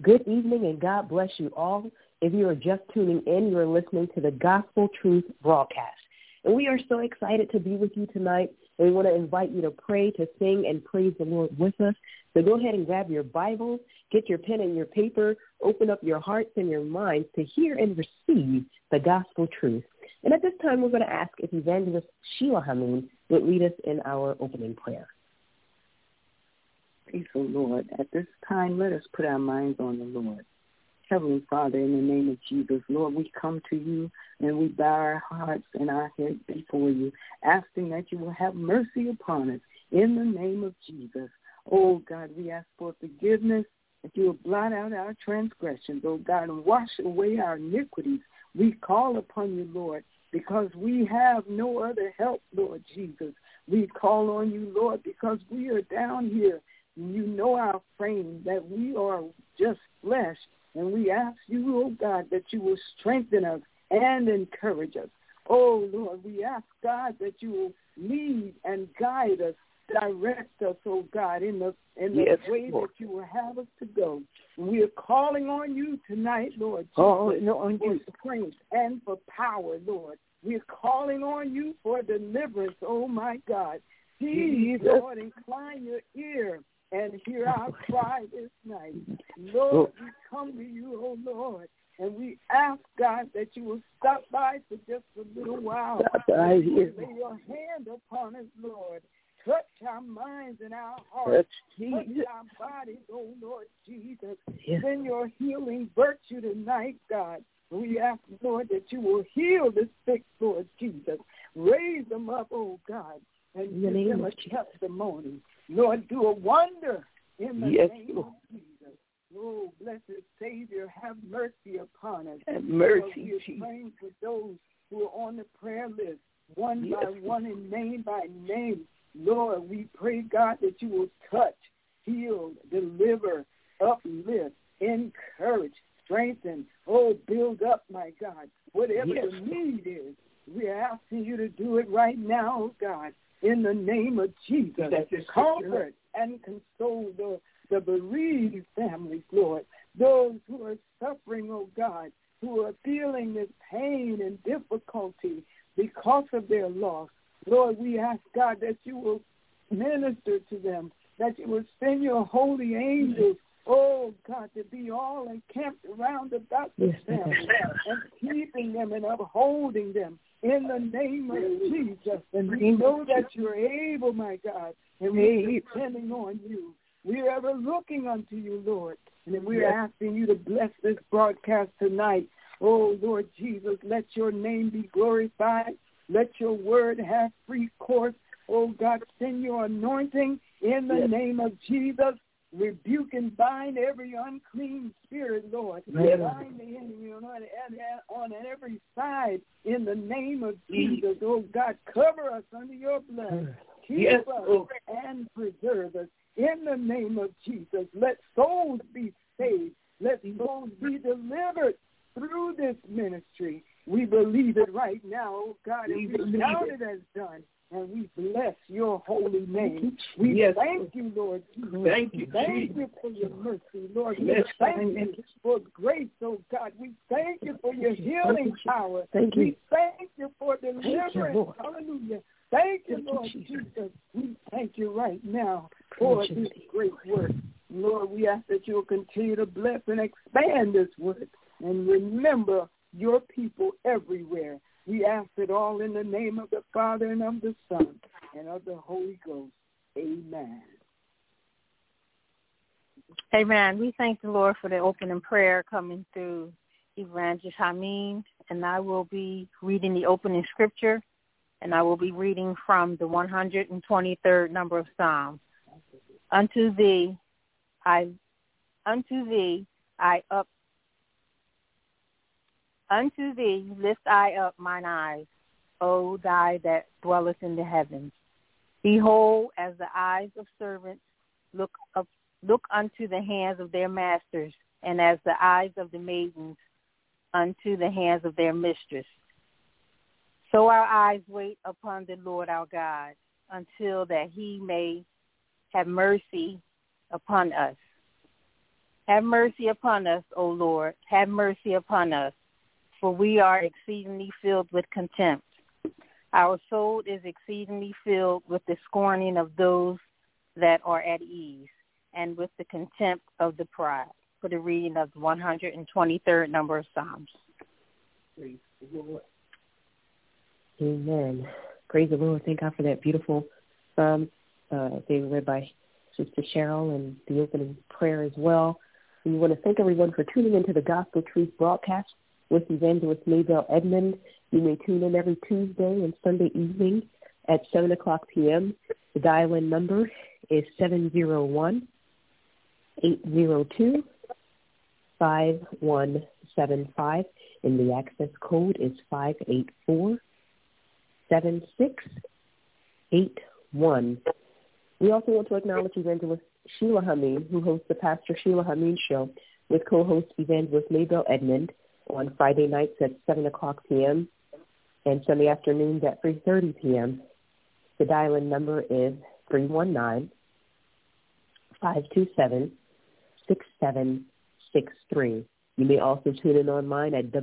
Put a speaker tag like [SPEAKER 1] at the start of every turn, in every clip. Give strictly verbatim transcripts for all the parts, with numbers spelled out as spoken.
[SPEAKER 1] Good evening and God bless you all. If you are just tuning in, you are listening to the Gospel Truth broadcast. And we are so excited to be with you tonight. And we want to invite you to pray, to sing, and praise the Lord with us. So go ahead and grab your Bible, get your pen and your paper, open up your hearts and your minds to hear and receive the Gospel Truth. And at this time, we're going to ask if Evangelist Sheila Hameen would lead us in our opening prayer.
[SPEAKER 2] Praise the Lord. At this time, let us put our minds on the Lord. Heavenly Father, in the name of Jesus, Lord, we come to you and we bow our hearts and our heads before you, asking that you will have mercy upon us in the name of Jesus. Oh, God, we ask for forgiveness, that you will blot out our transgressions, oh, God, and wash away our iniquities. We call upon you, Lord, because we have no other help, Lord Jesus. We call on you, Lord, because we are down here. You know our frame, that we are just flesh. And we ask you, oh God, that you will strengthen us and encourage us. Oh, Lord, we ask, God, that you will lead and guide us, direct us, oh God, in the in the yes, way Lord. that you will have us to go. And we are calling on you tonight, Lord,
[SPEAKER 1] oh, no, on
[SPEAKER 2] for
[SPEAKER 1] you.
[SPEAKER 2] strength and for power, Lord. We are calling on you for deliverance, oh my God. Please, Lord, incline your ear and hear our cry this night. Lord, we come to you, oh Lord, and we ask, God, that you will stop by for just a little while.
[SPEAKER 1] Right here.
[SPEAKER 2] Lay your hand upon us, Lord. Touch our minds and our hearts. Touch, Touch our bodies, oh Lord Jesus. Yes. Send your healing virtue tonight, God. We ask, Lord, that you will heal the sick, Lord Jesus. Raise them up, oh God, and give them a testimony. Lord, do a wonder in the
[SPEAKER 1] yes,
[SPEAKER 2] name
[SPEAKER 1] Lord.
[SPEAKER 2] of Jesus. Oh, blessed Savior, have mercy upon us.
[SPEAKER 1] Have mercy,
[SPEAKER 2] we are
[SPEAKER 1] Jesus.
[SPEAKER 2] praying for those who are on the prayer list, one
[SPEAKER 1] yes.
[SPEAKER 2] by one and name by name. Lord, we pray, God, that you will touch, heal, deliver, uplift, encourage, strengthen, oh, build up, my God. Whatever
[SPEAKER 1] yes.
[SPEAKER 2] the need is, we are asking you to do it right now, oh God. In the name of Jesus, comfort and console the, the bereaved families, Lord. Those who are suffering, oh God, who are feeling this pain and difficulty because of their loss. Lord, we ask, God, that you will minister to them, that you will send your holy angels, oh God, to be all encamped around about the family and keeping them and upholding them. In the name of Jesus, and we know that you're able, my God, and we're depending on you. We're ever looking unto you, Lord, and we're asking you to bless this broadcast tonight. Oh, Lord Jesus, let your name be glorified. Let your word have free course. Oh, God, send your anointing in the name of Jesus. Rebuke and bind every unclean spirit, Lord.
[SPEAKER 1] Yes.
[SPEAKER 2] Bind the enemy on, on, on every side in the name of Jesus. Oh, God, cover us under your blood. Keep
[SPEAKER 1] yes.
[SPEAKER 2] us and preserve us in the name of Jesus. Let souls be saved. Let souls be delivered through this ministry. We believe it right now, oh, God, and we count it as done. And we bless your holy name. We
[SPEAKER 1] yes.
[SPEAKER 2] thank you, Lord Jesus.
[SPEAKER 1] Thank you,
[SPEAKER 2] Thank
[SPEAKER 1] Jesus.
[SPEAKER 2] you for your mercy, Lord.
[SPEAKER 1] Yes.
[SPEAKER 2] We thank you for grace, oh God. We thank you for your healing power.
[SPEAKER 1] Thank you.
[SPEAKER 2] We thank you for deliverance.
[SPEAKER 1] You,
[SPEAKER 2] Hallelujah. Thank you,
[SPEAKER 1] thank
[SPEAKER 2] Lord
[SPEAKER 1] you,
[SPEAKER 2] Jesus.
[SPEAKER 1] Jesus.
[SPEAKER 2] We thank you right now for
[SPEAKER 1] Praise
[SPEAKER 2] this great work. Lord, we ask that you will continue to bless and expand this work. And remember your people everywhere. We ask it all in the name of the Father and of the Son and of the Holy Ghost. Amen.
[SPEAKER 3] Amen. We thank the Lord for the opening prayer coming through Evangelist Hameen, and I will be reading the opening scripture, and I will be reading from the one hundred twenty-third number of Psalms. Unto thee, I, unto thee, I up. Unto thee lift I up mine eyes, O thou that dwellest in the heavens. Behold, as the eyes of servants look up, look unto the hands of their masters, and as the eyes of the maidens unto the hands of their mistress. So our eyes wait upon the Lord our God, until that he may have mercy upon us. Have mercy upon us, O Lord. Have mercy upon us, for we are exceedingly filled with contempt. Our soul is exceedingly filled with the scorning of those that are at ease, and with the contempt of the proud. For the reading of the one hundred twenty-third number of Psalms.
[SPEAKER 1] Praise the Lord. Amen. Praise the Lord. Thank God for that beautiful psalm uh, being read by Sister Cheryl and the opening prayer as well. We want to thank everyone for tuning into the Gospel Truth broadcast with Evangelist Maybelle Edmond. You may tune in every Tuesday and Sunday evening at seven o'clock p.m. The dial-in number is seven zero one, eight zero two, five one seven five, and the access code is five eight four, seven six eight one. We also want to acknowledge Evangelist Sheila Hameen, who hosts the Pastor Sheila Hameen Show with co-host Evangelist Maybelle Edmond on Friday nights at seven o'clock p.m. and Sunday afternoons at three thirty p.m. The dial-in number is three one nine, five two seven, six seven six three. You may also tune in online at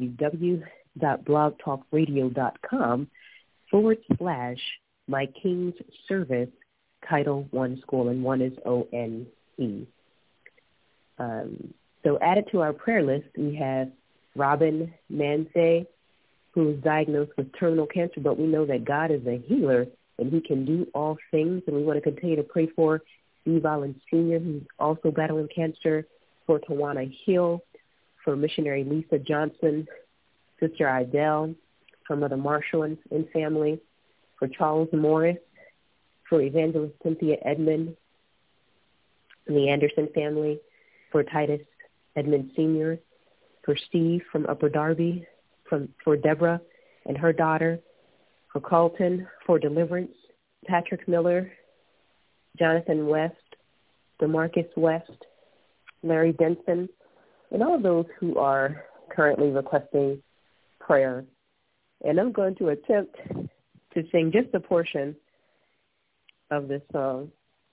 [SPEAKER 1] www.blogtalkradio.com forward slash My King's Service Title One School, and one is O N E. Um, so added to our prayer list, we have Robin Mansay, who is diagnosed with terminal cancer, but we know that God is a healer and he can do all things, and we want to continue to pray for Steve Allen Senior, who's also battling cancer, for Tawana Hill, for missionary Lisa Johnson, Sister Idell, for Mother Marshall and, and family, for Charles Morris, for Evangelist Cynthia Edmond, and the Anderson family, for Titus Edmond Senior, for Steve from Upper Darby, from, for Deborah and her daughter, for Carlton, for Deliverance, Patrick Miller, Jonathan West, DeMarcus West, Larry Denson, and all those who are currently requesting prayer. And I'm going to attempt to sing just a portion of this song.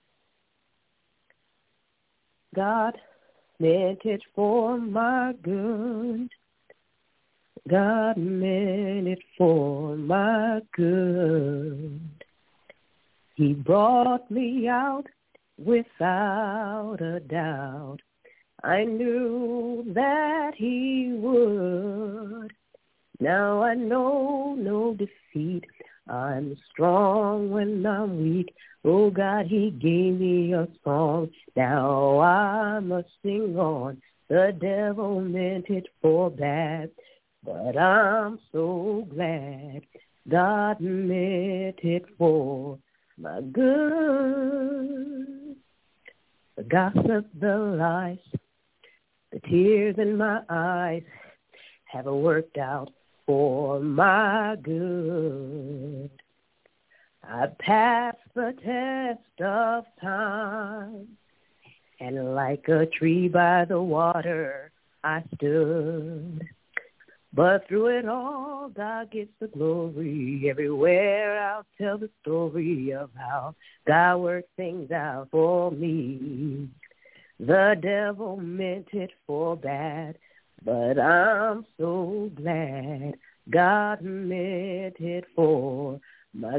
[SPEAKER 1] God meant it for my good. God meant it for my good. He brought me out without a doubt. I knew that he would. Now I know no defeat. I'm strong when I'm weak. Oh, God, he gave me a song. Now I must sing on. The devil meant it for bad, but I'm so glad God meant it for my good. The gossip, the lies, the tears in my eyes have worked out for my good. I passed the test of time, and like a tree by the water I stood. But through it all, God gets the glory. Everywhere I'll tell the story of how God worked things out for me. The devil meant it for bad, but I'm so glad God meant it for my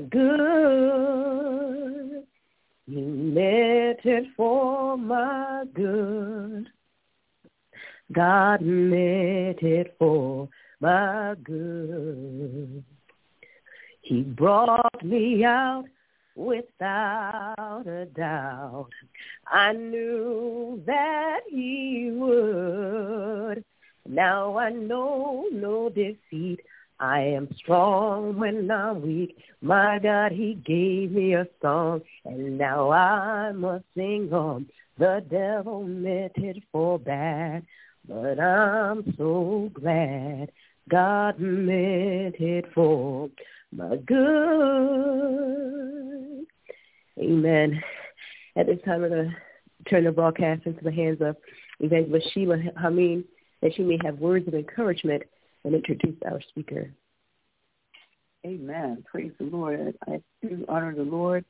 [SPEAKER 1] good. He meant it for my good. God meant it for my good. He brought me out without a doubt. I knew that he would. Now I know no defeat. I am strong when I'm weak. My God, he gave me a song, and now I must sing on. The devil meant it for bad, but I'm so glad God meant it for my good. Amen. At this time, we're going to turn the broadcast into the hands of Evangelist Sheila Hameen, that she may have words of encouragement and introduce our speaker.
[SPEAKER 2] Amen. Praise the Lord. I do honor the Lord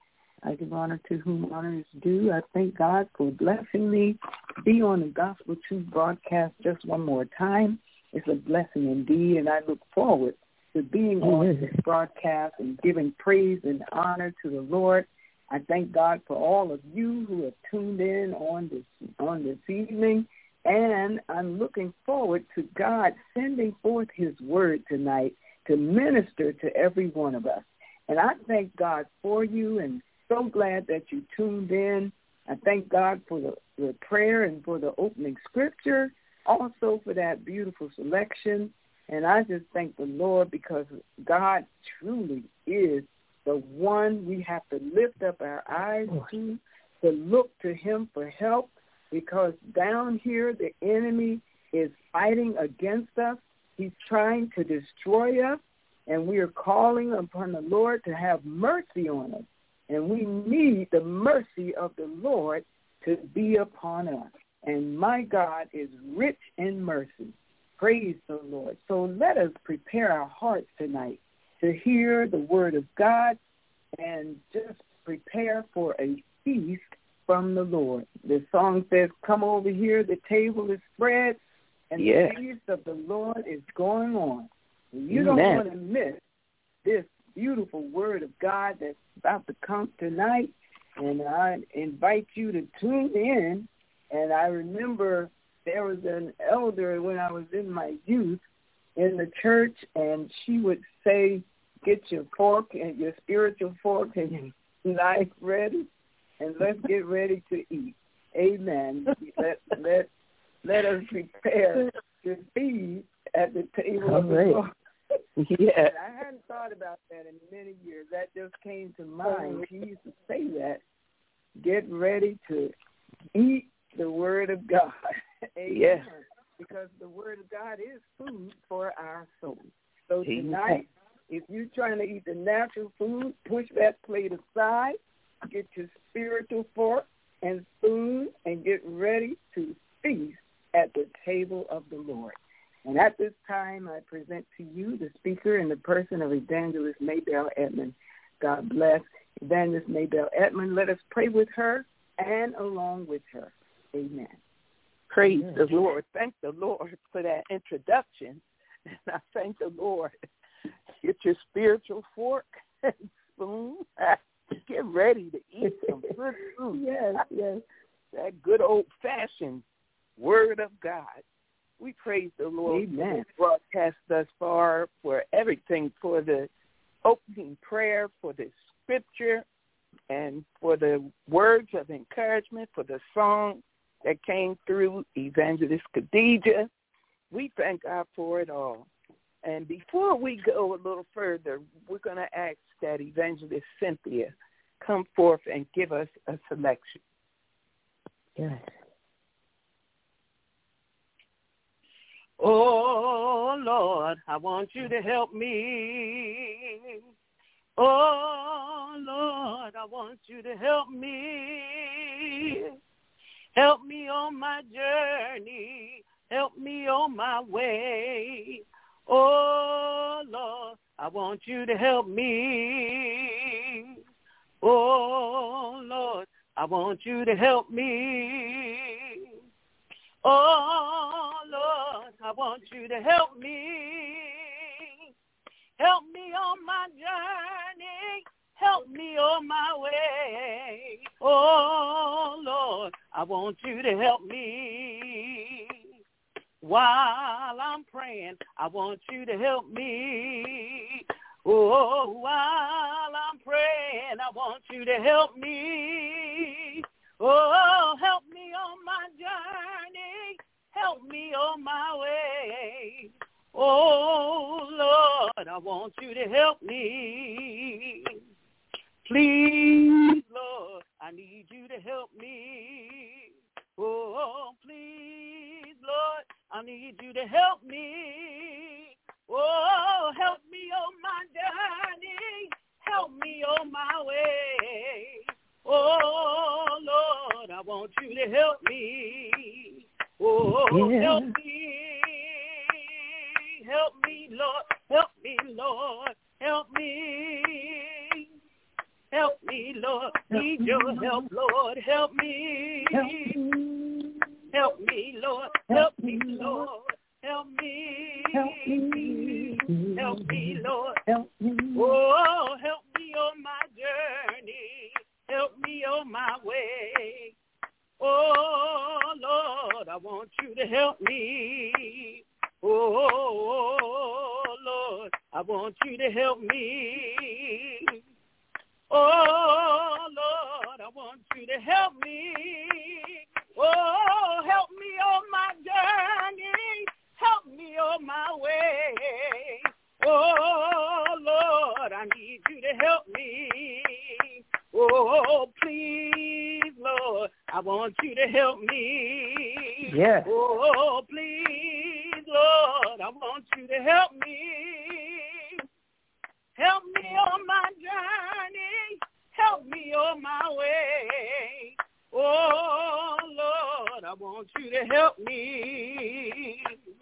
[SPEAKER 2] I give honor to whom honor is due. I thank God for blessing me to be on the Gospel Truth broadcast just one more time. It's a blessing indeed, and I look forward to being on this broadcast and giving praise and honor to the Lord. I thank God for all of you who have tuned in on this on this evening, and I'm looking forward to God sending forth his word tonight to minister to every one of us. And I thank God for you, and so glad that you tuned in. I thank God for the, the prayer and for the opening scripture, also for that beautiful selection. And I just thank the Lord because God truly is the one we have to lift up our eyes to, to look to him for help, because down here the enemy is fighting against us. He's trying to destroy us, and we are calling upon the Lord to have mercy on us. And we need the mercy of the Lord to be upon us. And my God is rich in mercy. Praise the Lord. So let us prepare our hearts tonight to hear the word of God and just prepare for a feast from the Lord. The song says, come over here, the table is spread, and yeah. the feast of the Lord is going on. You Amen. Don't want to miss this beautiful word of God that's about to come tonight, and I invite you to tune in. And I remember there was an elder when I was in my youth in the church, and she would say, get your fork and your spiritual fork and your knife ready, and let's get ready to eat. Amen. let, let, let us prepare to feed at the table All of the right. Lord. Yeah. I hadn't thought about that in many years. That just came to mind. She used to say that. Get ready to eat the word of God. Amen. Yes. Because the word of God is food for our soul. So tonight, Amen. If you're trying to eat the natural food, push that plate aside, get your spiritual fork and spoon, and get ready to feast at the table of the Lord. And at this time, I present to you the speaker in the person of Evangelist Maybelle Edmond. God bless Evangelist Maybelle Edmond. Let us pray with her and along with her. Amen.
[SPEAKER 4] Praise Amen. The Lord. Thank the Lord for that introduction. And I thank the Lord. Get your spiritual fork and spoon. Get ready to eat some good food.
[SPEAKER 2] Yes, yes.
[SPEAKER 4] That good old-fashioned word of God. We praise the Lord
[SPEAKER 2] Amen.
[SPEAKER 4] For the broadcast thus far, for everything, for the opening prayer, for the scripture, and for the words of encouragement, for the song that came through Evangelist Khadijah. We thank God for it all. And before we go a little further, we're going to ask that Evangelist Cynthia come forth and give us a selection.
[SPEAKER 2] Yes.
[SPEAKER 4] Oh, Lord, I want you to help me. Oh, Lord, I want you to help me. Help me on my journey. Help me on my way. Oh, Lord, I want you to help me. Oh, Lord, I want you to help me. Oh, Lord, I want you to help me. Help me on my journey. Help me on my way. Oh, Lord, I want you to help me. While I'm praying, I want you to help me. Oh, while I'm praying, I want you to help me. Oh, help me on my journey. Help me on my way. Oh, Lord, I want you to help me. Please, Lord, I need you to help me. Oh, please, Lord, I need you to help me. Oh, help me on my journey. Help me on my way. Oh, Lord, I want you to help me. Oh, yeah. help me. Help me, Lord. Help me, Lord. Help me. Help me, Lord. Need your help, Lord. Help me. Help me, Lord. Help me, Lord. Help me. Help me, Lord. Oh, help me on my journey. Help me on my way. Oh, Lord, I want you to help me. Oh, Lord, I want you to help me. Oh, Lord, I want you to help me. Oh, help me on my journey. Help me on my way. Oh, Lord, I need you to help me. Oh, please, Lord, I want you to help me.
[SPEAKER 1] Yes.
[SPEAKER 4] Oh, please, Lord, I want you to help me. Help me on my journey. Help me on my way. Oh, Lord, I want you to help me.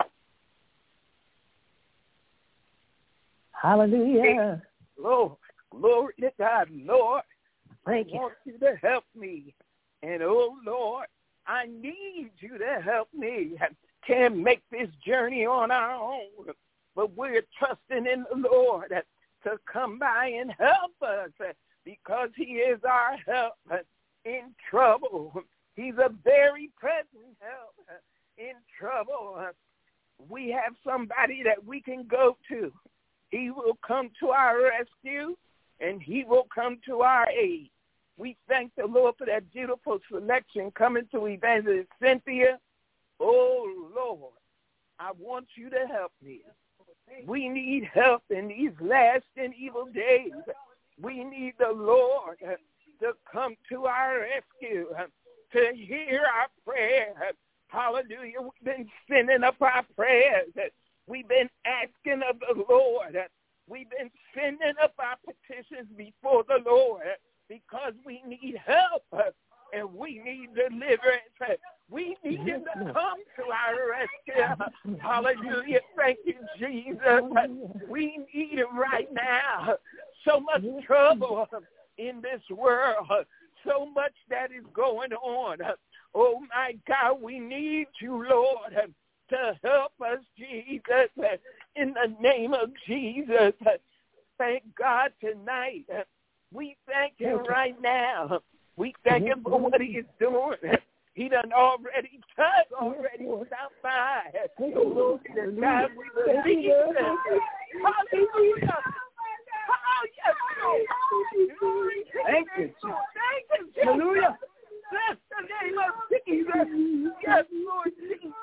[SPEAKER 1] Hallelujah.
[SPEAKER 2] Lord, glory to God, Lord.
[SPEAKER 1] Thank
[SPEAKER 2] I
[SPEAKER 1] you.
[SPEAKER 2] want you to help me. And, oh, Lord, I need you to help me. Can't make this journey on our own, but we're trusting in the Lord to come by and help us because he is our help in trouble. He's a very present help in trouble. We have somebody that we can go to. He will come to our rescue, and he will come to our aid. We thank the Lord for that beautiful selection coming to Evangelist Cynthia. Oh, Lord, I want you to help me. We need help in these last and evil days. We need the Lord to come to our rescue, to hear our prayer. Hallelujah. We've been sending up our prayers. We've been asking of the Lord. We've been sending up our petitions before the Lord because we need help and we need deliverance. We need him to come to our rescue. Hallelujah. Thank you, Jesus. We need him right now. So much trouble in this world. So much that is going on. Oh, my God, we need you, Lord, to help us, Jesus, in the name of Jesus. Thank God tonight. We thank him right now. We thank him for what he is doing. He done already touched, already stopped by. Glory to God, we believe it. Hallelujah. Oh, yes, Lord. Thank you, Jesus. Thank you, Jesus. Hallelujah. Bless the name of Jesus. Yes, Lord Jesus.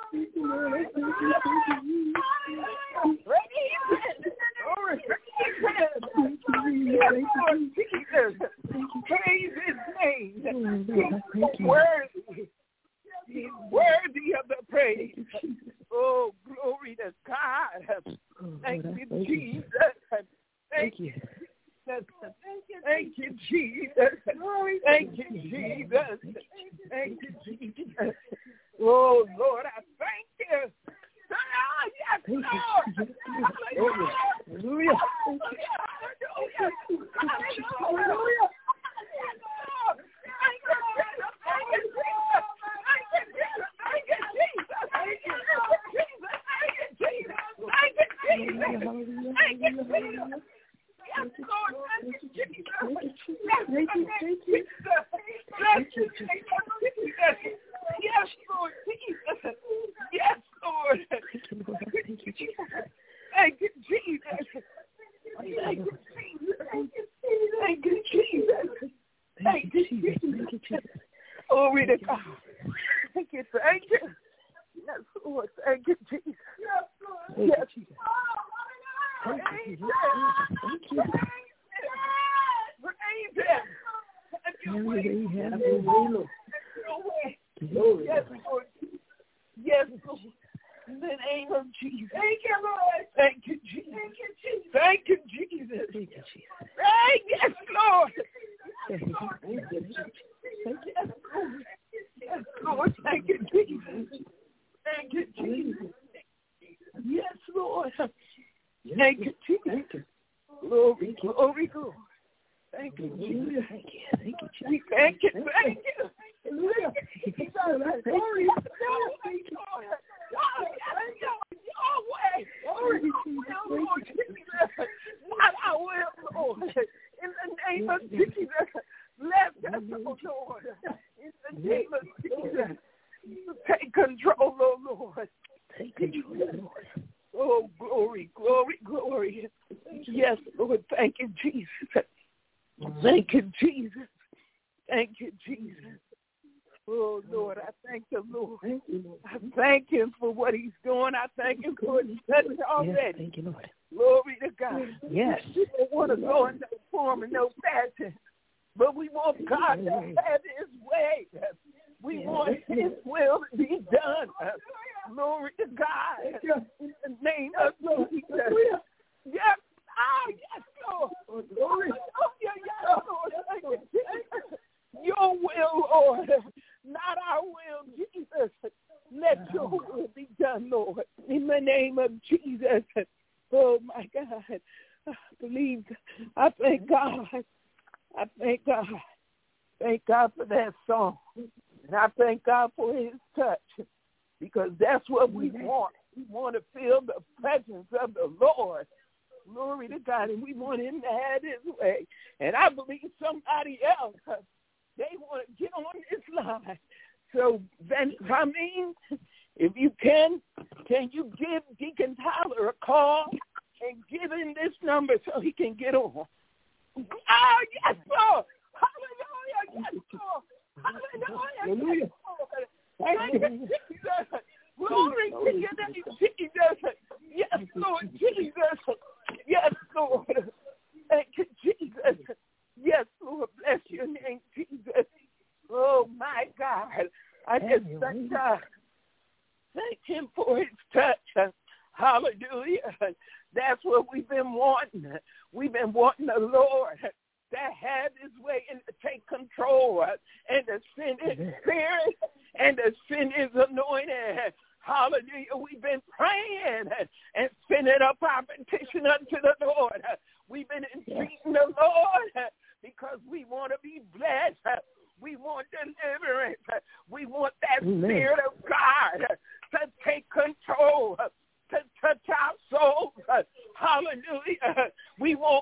[SPEAKER 2] Praise his name. He's worthy. He's worthy of the praise. Oh, glory to God. Thank you, Jesus. Thank you. Thank you, Jesus. Thank you, Jesus. Thank you, Jesus. Oh, Lord, I thank you. Oh, yes, Lord. Hallelujah. Hallelujah. Hallelujah. Yes, Lord Jesus. Yes, Lord. Thank you, Jesus. Thank you, Jesus. Thank you, Jesus. Thank you, Jesus. Thank you, Jesus. Thank you, Jesus. Glory to God. Thank you, thank you. Yes, Lord. Thank you, Jesus. Yes, Lord. Yes, Jesus. Thank you, Jesus. Thank you. Praise him. Have your way. Have your way, Lord. Yes, Lord. Yes, Lord. In the name of Jesus. Thank you, Lord. Thank you, Jesus. Thank you, Jesus. Thank you, Jesus. Thank you, Jesus. Thank yes, Lord. Yes, Lord. Thank you, Jesus. Yes, Lord. Yes, Lord. Thank you, Jesus. Thank you, Jesus. Yes, Lord. Thank you, Jesus. Glory, glory, glory.
[SPEAKER 4] Thank you, Jesus. Thank you. Thank you, Jesus. Thank you. Thank you. Hallelujah. Glory. Thank you. Your way. Lord Jesus. Not our will, Lord. In the name of Jesus. Bless us, oh Lord. In the name of Jesus. Take control, oh Lord. Take control, Lord. Oh, glory, glory, glory. Yes, Lord. Thank you, Jesus. Thank you, Jesus. Thank you, Jesus. Oh, Lord, I thank the Lord. I thank him for what he's doing. I thank him for his touch already.
[SPEAKER 1] Yes, thank you, Lord.
[SPEAKER 4] Glory to God.
[SPEAKER 1] Yes.
[SPEAKER 4] We don't want to go in no form and no fashion, but we want God to have his way. We want his will to be done. Glory to God. In the name of Jesus. Yes. Ah, yes, Lord. Glory. Oh, yeah, yes, Lord. Thank you, Jesus. Your will, Lord. Not our will, Jesus. Let your will be done, Lord. In the name of Jesus. Oh, my God. I believe. I thank God. I thank God. Thank God for that song. And I thank God for his touch, because that's what we want. We want to feel the presence of the Lord. Glory to God. And we want him to have his way. And I believe somebody else, they want to get on this line. So, then, I mean, if you can, can you give Deacon Tyler a call and give him this number so he can get on? Oh, yes, Lord. Hallelujah. Yes, Lord. Hallelujah. Yes, Lord. Thank you, Jesus. Glory to your name, Jesus. Yes, Lord Jesus. Yes, Lord. Thank you, Jesus. Yes, Lord. Bless your name, Jesus. Oh, my God. I just thank God. Thank him for his touch. Hallelujah. That's what we've been wanting. We've been wanting the Lord to have his way and to take control and to send his spirit and to send his anointing. Hallelujah. We've been praying and sending up our petition unto the Lord. We've been entreating the Lord because we want to be blessed. We want deliverance. We want that Amen. Spirit of God to take control, to touch our souls. Hallelujah. We want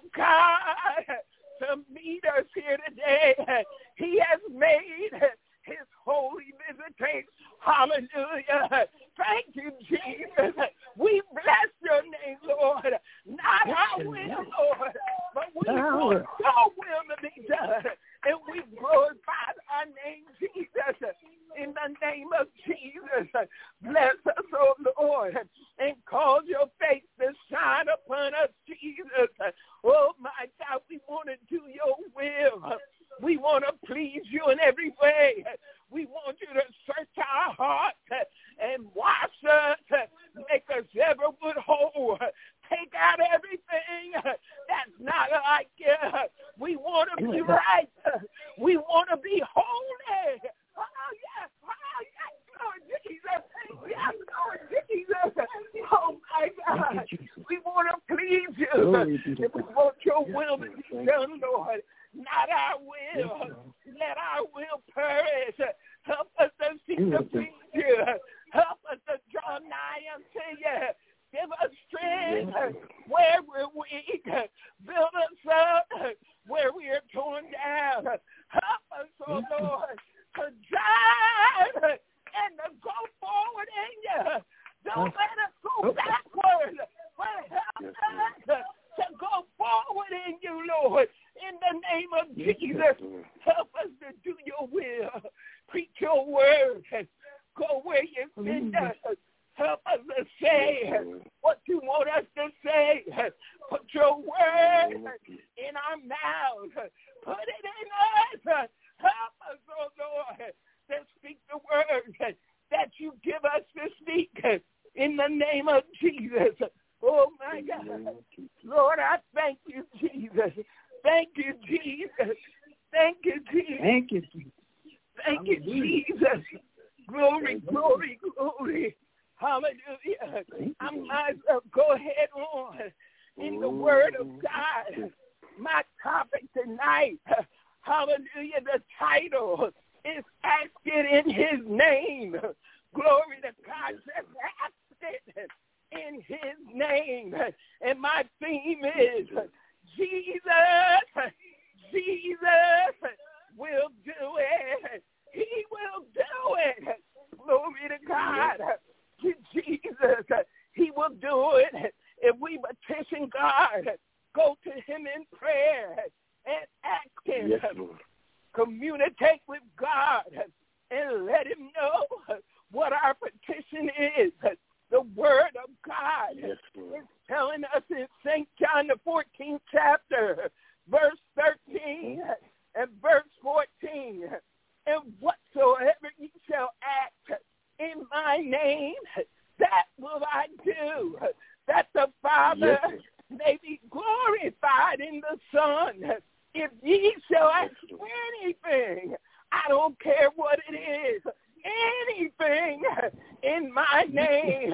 [SPEAKER 4] God to meet us here today. He has made his holy visitation. Hallelujah. Thank you, Jesus. We bless your name, Lord. Not our will, Lord, but we want your will to be done. And we glorify our name, Jesus. In the name of Jesus, bless us, oh Lord, and cause your face to shine upon us, Jesus. Oh, my God, we want to do your will. We want to please you in every way. We want you to search our hearts and wash us, make us ever good whole. Take out everything that's not like you. We want to be right. We want to be holy. Oh, yes. Oh, yes, Lord Jesus. Yes, Lord Jesus. Oh, my God. We want to please you. And we want your will to be done, Lord. Not our will. Let our will perish. Help us to seek to please you. Help us to draw nigh unto you. Give us strength where we're weak. Build us up where we are torn down. Help us, oh Lord, to drive and to go forward in you. Don't let us go backward, but help us to go forward in you, Lord. In the name of Jesus, help us to do your will. Preach your word. Go where you send us. Help us to say what you want us to say. Put your word in our mouths. Put it in us. Help us, oh Lord, to speak the word that you give us to speak in the name of Jesus. Oh, my God. Lord, I thank you, Jesus. Thank you, Jesus. Thank you, Jesus.
[SPEAKER 2] Thank you, Jesus.
[SPEAKER 4] Thank you, Jesus. Glory, glory, glory. Hallelujah. I might as well go ahead on in the word of God.
[SPEAKER 5] My topic tonight, hallelujah, the title is Ask It in His Name. Glory to God. Just ask it in His name. And my theme is Jesus, Jesus will do it. He will do it. Glory to God. Jesus, He will do it. If we petition God, go to Him in prayer and ask Him.
[SPEAKER 6] Yes, Lord.
[SPEAKER 5] Communicate with God and let Him know what our petition is. The Word of God
[SPEAKER 6] yes,
[SPEAKER 5] is telling us in Saint John, the fourteenth chapter, verse thirteen and verse fourteen, and whatsoever ye shall ask in my name, that will I do, that the Father
[SPEAKER 6] yes,
[SPEAKER 5] may be glorified in the Son. If ye shall ask anything, I don't care what it is, anything in my name,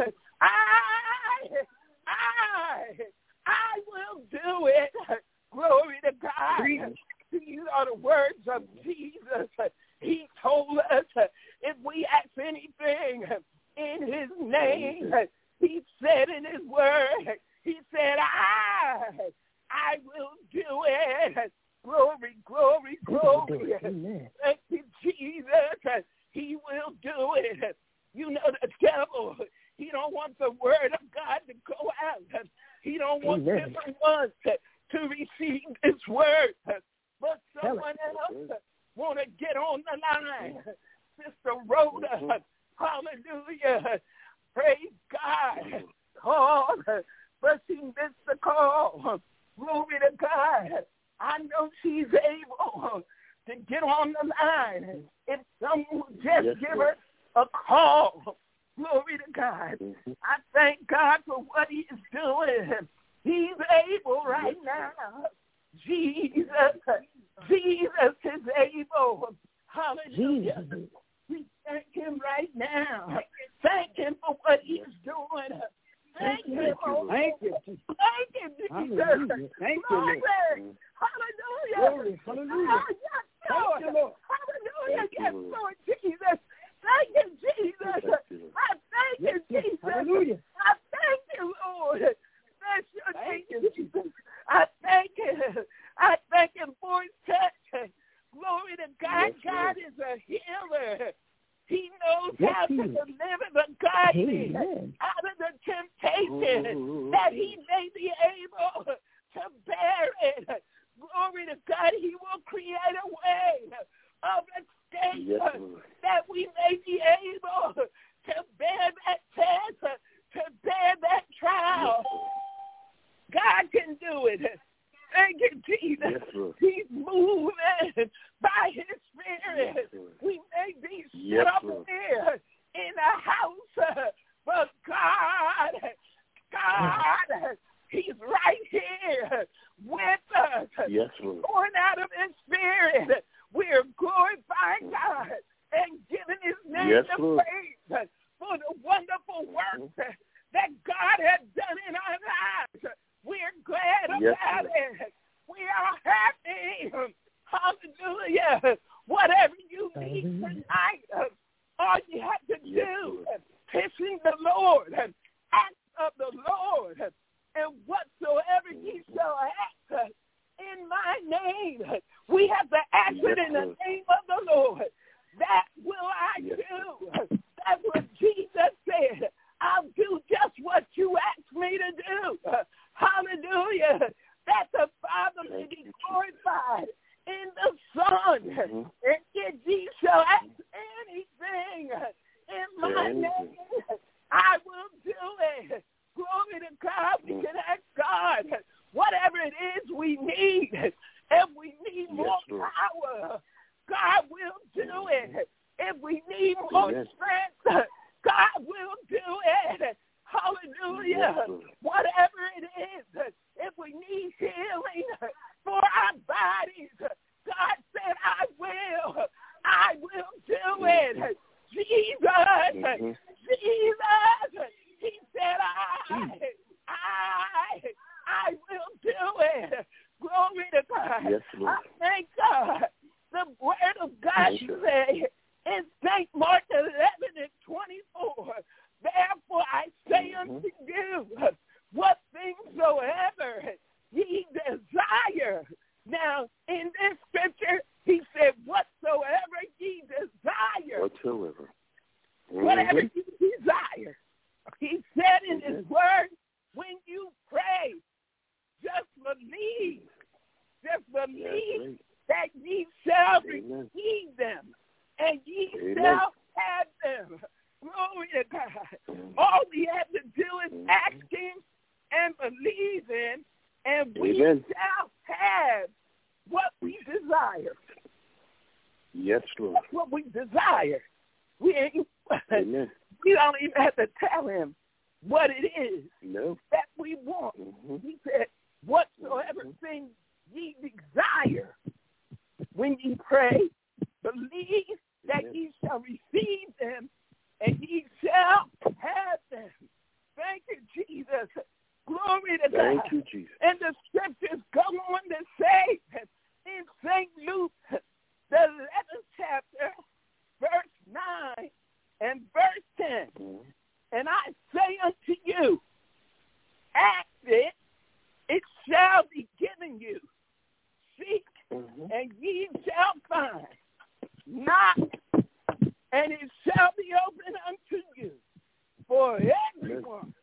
[SPEAKER 5] I, I, I will do it. Glory to God. These are the words of Jesus. He told us if we ask anything in His name, He said in His word, He said, I, I will do it. Glory, glory, glory. Thank you, Jesus. He will do it. You know the devil, he don't want the word of God to go out. He don't want
[SPEAKER 1] Amen.
[SPEAKER 5] different ones to, to receive this word. But someone else want to get on the line. Sister Rhoda, hallelujah. Praise God. Call, but she missed the call. Glory to God. I know she's able to get on the line. If someone would just
[SPEAKER 6] yes,
[SPEAKER 5] give
[SPEAKER 6] Lord.
[SPEAKER 5] her a call. Glory to God.
[SPEAKER 6] Mm-hmm.
[SPEAKER 5] I thank God for what He's doing. He's able right now. Jesus, Jesus is able. Hallelujah.
[SPEAKER 1] Jesus.
[SPEAKER 5] We thank Him right now. Thank Him for what He's doing. Thank Him.
[SPEAKER 6] you,
[SPEAKER 2] Thank you.
[SPEAKER 5] Thank you, Jesus.
[SPEAKER 2] Hallelujah. Thank you, Lord.
[SPEAKER 5] Glory. Hallelujah.
[SPEAKER 2] Glory. Hallelujah.
[SPEAKER 5] Ah, yes, Lord.
[SPEAKER 2] Thank you, Lord.
[SPEAKER 5] Hallelujah.
[SPEAKER 6] Thank you,
[SPEAKER 5] Yes,
[SPEAKER 6] Lord.
[SPEAKER 5] Lord Jesus. Thank you, Jesus.
[SPEAKER 6] Thank you, Lord.
[SPEAKER 5] I thank you,
[SPEAKER 2] Yes, yes.
[SPEAKER 5] Jesus.
[SPEAKER 2] Hallelujah.
[SPEAKER 5] I thank you, Lord. Bless your
[SPEAKER 2] Thank
[SPEAKER 5] name,
[SPEAKER 2] you,
[SPEAKER 5] Jesus. I thank you. I thank Him for His touch. Glory to God.
[SPEAKER 6] Yes,
[SPEAKER 5] God
[SPEAKER 6] Lord.
[SPEAKER 5] is a healer. He knows
[SPEAKER 1] Yes,
[SPEAKER 5] how
[SPEAKER 1] He
[SPEAKER 5] to
[SPEAKER 1] is.
[SPEAKER 5] deliver the godly
[SPEAKER 1] Amen.
[SPEAKER 5] out of the temptation
[SPEAKER 6] Ooh.
[SPEAKER 5] that He may be able to bear it. Glory to God. He will create a way of escape
[SPEAKER 6] Yes, Lord.
[SPEAKER 5] that we may be able to bear that test, to bear that trial. God can do it. Thank you, Jesus.
[SPEAKER 6] Yes, Lord.
[SPEAKER 5] He's moving by His Spirit.
[SPEAKER 6] Yes, Lord.
[SPEAKER 5] We may be
[SPEAKER 6] Yes,
[SPEAKER 5] set up
[SPEAKER 6] Lord.
[SPEAKER 5] here in a house, but God, God, He's right here with us,
[SPEAKER 6] Yes, Lord.
[SPEAKER 5] pouring out of His Spirit. We're glorifying God and giving His name
[SPEAKER 6] Yes,
[SPEAKER 5] the
[SPEAKER 6] Lord.
[SPEAKER 5] praise for the wonderful work that God has done in our lives. We're glad
[SPEAKER 6] Yes,
[SPEAKER 5] about
[SPEAKER 6] Lord.
[SPEAKER 5] it. We are happy. Hallelujah. Whatever you need tonight, all you have to
[SPEAKER 6] Yes,
[SPEAKER 5] do
[SPEAKER 6] Lord.
[SPEAKER 5] is petition the Lord, ask of the Lord, and whatsoever ye shall ask in my name, we have to ask
[SPEAKER 6] Yes,
[SPEAKER 5] it in the
[SPEAKER 6] Lord.
[SPEAKER 5] name of the Lord. That will I
[SPEAKER 6] Yes,
[SPEAKER 5] do. That's what Jesus said. I'll do just what you asked me to do. Hallelujah. That the Father may be glorified in the Son.
[SPEAKER 6] Mm-hmm.
[SPEAKER 5] And if ye shall ask anything in my
[SPEAKER 6] Anything.
[SPEAKER 5] name, I will do it. Glory to God. We can ask God whatever it is we need. If we need more
[SPEAKER 6] Yes, Lord.
[SPEAKER 5] power, God will do it. If we need more
[SPEAKER 6] Amen.
[SPEAKER 5] strength, God will do it. Hallelujah.
[SPEAKER 6] Yes, Lord.
[SPEAKER 5] Whatever it is, if we need healing for our bodies, God said, I will. I will do it. Jesus.
[SPEAKER 6] Mm-hmm.
[SPEAKER 5] Jesus. He said, I, I, I will do it. Glory to Yes, Lord. I thank God. The word of God says in Saint Mark eleven and twenty-four, therefore I say mm-hmm. unto you, what things soever ye desire. Now, in this scripture, he said, whatsoever ye desire.
[SPEAKER 6] Whatsoever. Mm-hmm.
[SPEAKER 5] Whatever you desire. He said in mm-hmm. his word, when you pray, just believe. Just believe that ye shall
[SPEAKER 6] Amen.
[SPEAKER 5] receive them, and ye
[SPEAKER 6] Amen.
[SPEAKER 5] shall have them. Glory to God. All we have to do is ask him and believe him, and we
[SPEAKER 6] Amen.
[SPEAKER 5] shall have what we desire.
[SPEAKER 6] Yes, Lord.
[SPEAKER 5] That's what we desire. We ain't,
[SPEAKER 6] Amen.
[SPEAKER 5] we don't even have to tell him what it is
[SPEAKER 6] no.
[SPEAKER 5] that we want.
[SPEAKER 6] Mm-hmm.
[SPEAKER 5] He said, whatsoever mm-hmm. things ye desire, when ye pray, believe that Amen. Ye shall receive them, and ye shall have them. Thank you, Jesus. Glory to
[SPEAKER 6] Thank
[SPEAKER 5] God.
[SPEAKER 6] you, Jesus.
[SPEAKER 5] And the scriptures go on to say in Saint Luke, the eleventh chapter, verse nine and verse ten, mm-hmm. and I say unto you, ask it, it shall be given you. Seek, mm-hmm. and ye shall find. Knock, and it shall be opened unto you. For everyone,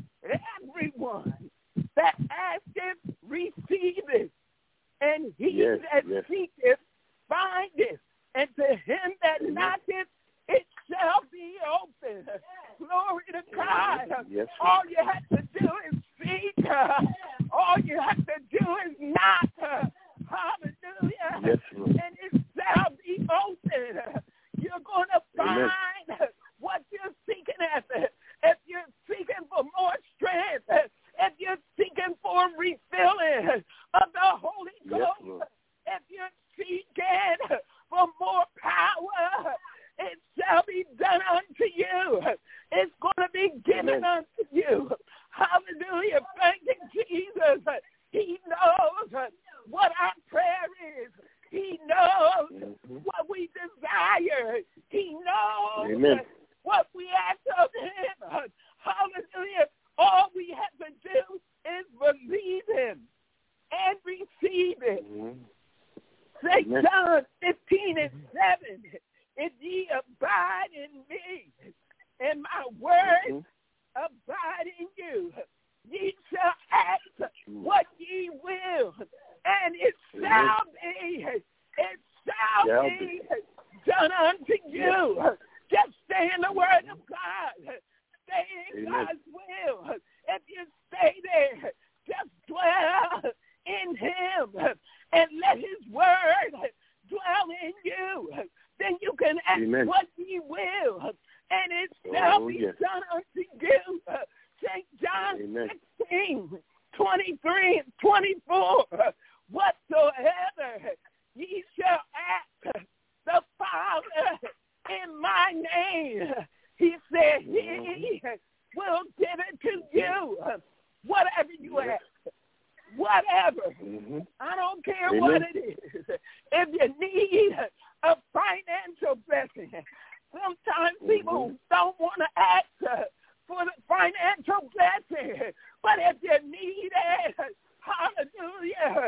[SPEAKER 5] everyone that asketh, receiveth, and he
[SPEAKER 6] yes,
[SPEAKER 5] that
[SPEAKER 6] yes.
[SPEAKER 5] seeketh, findeth, and to him that
[SPEAKER 6] Amen.
[SPEAKER 5] knocketh, it shall be open. Glory to God.
[SPEAKER 6] Yes,
[SPEAKER 5] all you have to do is seek. All you have to do is knock. Hallelujah.
[SPEAKER 6] Yes, Lord.
[SPEAKER 5] And it shall be open. You're going to find Amen. What you're seeking after. If you're seeking for more strength, if you're seeking for refilling of the Holy Ghost,
[SPEAKER 6] yes,
[SPEAKER 5] if you're seeking for more power, it shall be done unto you. It's going to be given
[SPEAKER 6] Amen.
[SPEAKER 5] unto you. Hallelujah. Thank you, Jesus. He knows what our prayer is. He knows mm-hmm. what we desire. He knows
[SPEAKER 6] Amen.
[SPEAKER 5] what we ask of him. Hallelujah. All we have to do is believe him and receive it.
[SPEAKER 6] Mm-hmm.
[SPEAKER 5] Saint
[SPEAKER 6] Amen.
[SPEAKER 5] John fifteen and seven, if ye abide in me, and my word mm-hmm. abide in you, ye shall ask what ye will, and it shall be, it shall, shall be, be done unto you. Yes. Just stay in the word of God. Stay in Amen. God's will. If you stay there, just dwell in him and let his word dwell in you. Then you can ask Amen. What ye will, and it shall oh, be yes. done unto you. Saint John Amen. sixteen, twenty-three and twenty-four, whatsoever ye shall ask the Father in my name, he said he will give it to you. Whatever you ask. Whatever.
[SPEAKER 6] Mm-hmm.
[SPEAKER 5] I don't care
[SPEAKER 6] Amen.
[SPEAKER 5] what it is. If you need a financial blessing, sometimes mm-hmm. people don't want to ask uh, for the financial blessing. But if you need it, hallelujah,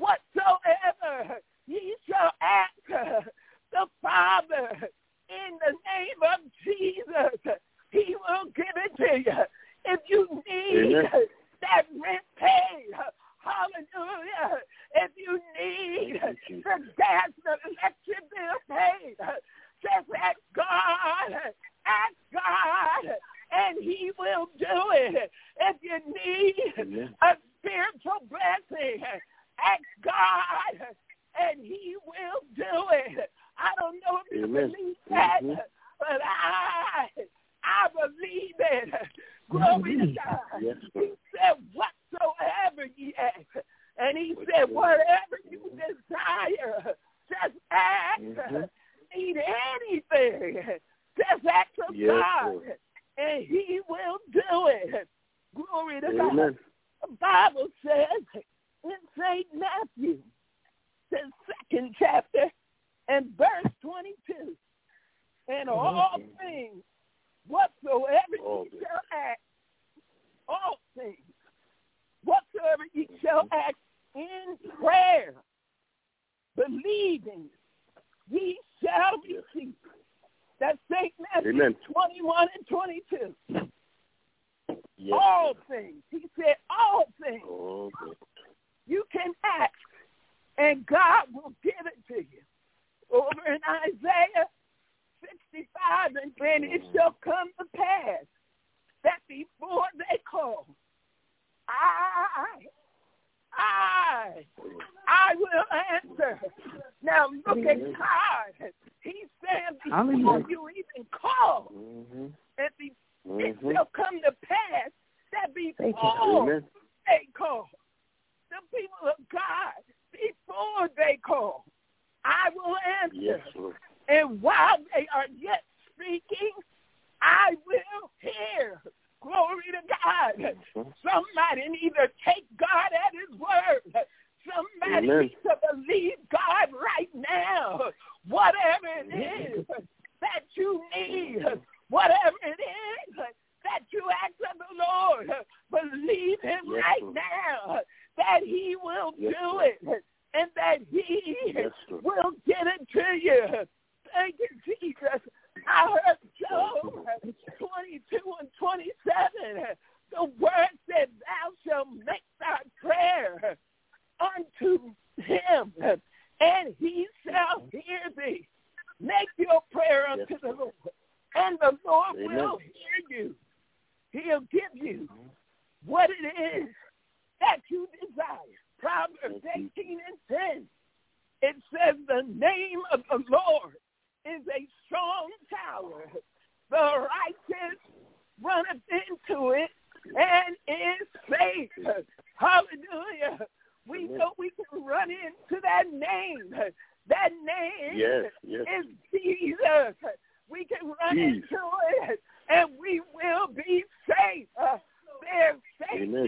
[SPEAKER 5] whatsoever ye shall ask uh, the Father in the name of Jesus, he will give it to you. If you need Amen. That rent paid, hallelujah, if you need the gas and electric bill paid, just ask God, ask God, and he will do it. If you need Amen. A spiritual blessing, ask God, and he will do it. I don't know if you Amen. Believe that, mm-hmm. but I, I believe it. Glory to God.
[SPEAKER 6] Yes.
[SPEAKER 5] He said, whatsoever ye ask. And he said, whatever you desire, just ask. Mm-hmm. Need anything, just ask of yes, God, Lord. And he will do it. Glory to
[SPEAKER 6] Amen.
[SPEAKER 5] God. The Bible says in Saint Matthew, the second chapter and verse twenty-two. And all things, whatsoever
[SPEAKER 6] All
[SPEAKER 5] ye
[SPEAKER 6] things.
[SPEAKER 5] shall ask, all things, whatsoever ye shall ask in prayer, believing, ye shall
[SPEAKER 6] Yes.
[SPEAKER 5] receive. That's Saint Matthew
[SPEAKER 6] Amen.
[SPEAKER 5] twenty-one and twenty-two.
[SPEAKER 6] Yes.
[SPEAKER 5] All things. He said all things.
[SPEAKER 6] All things.
[SPEAKER 5] You can ask, and God will give it to you. Over in Isaiah sixty-five, and then it shall come to pass that before they call, I, I, I will answer. Now look at God. He said before you even call,
[SPEAKER 6] Mm-hmm.
[SPEAKER 5] and be, it
[SPEAKER 6] Mm-hmm.
[SPEAKER 5] shall come to pass that
[SPEAKER 1] Thank
[SPEAKER 5] before
[SPEAKER 6] Amen.
[SPEAKER 5] they call, the people of God, before they call, I will answer.
[SPEAKER 6] Yes, Lord.
[SPEAKER 5] And while they are yet speaking, I will hear. Glory to God.
[SPEAKER 6] Mhm.
[SPEAKER 5] Somebody need to take God at his word. Somebody
[SPEAKER 6] Amen.
[SPEAKER 5] needs to believe God right now. Whatever it is that you need, whatever it is that you ask of the Lord, believe him
[SPEAKER 6] Yes,
[SPEAKER 5] right
[SPEAKER 6] Lord.
[SPEAKER 5] now that he will
[SPEAKER 6] Yes,
[SPEAKER 5] do
[SPEAKER 6] Lord.
[SPEAKER 5] it and that he
[SPEAKER 6] Yes, Lord.
[SPEAKER 5] will get it to you. Thank you, Jesus. I heard Job twenty-two and twenty-seven. The word said, thou shalt make thy prayer unto him, and he shall hear thee. Make your prayer unto
[SPEAKER 6] Yes,
[SPEAKER 5] the
[SPEAKER 6] Lord.
[SPEAKER 5] Lord, and the Lord
[SPEAKER 6] Amen.
[SPEAKER 5] will hear you. He'll give you what it is that you desire. Proverbs
[SPEAKER 6] Thank you.
[SPEAKER 5] eighteen and ten. It says the name of the Lord is a strong tower. The righteous runneth into it and is safe. Hallelujah. We
[SPEAKER 6] Amen.
[SPEAKER 5] know we can run into that name. That name
[SPEAKER 6] Yes, yes.
[SPEAKER 5] is Jesus. We can run
[SPEAKER 6] Jesus.
[SPEAKER 5] into it and we will be safe. Uh, there's safety
[SPEAKER 6] Amen.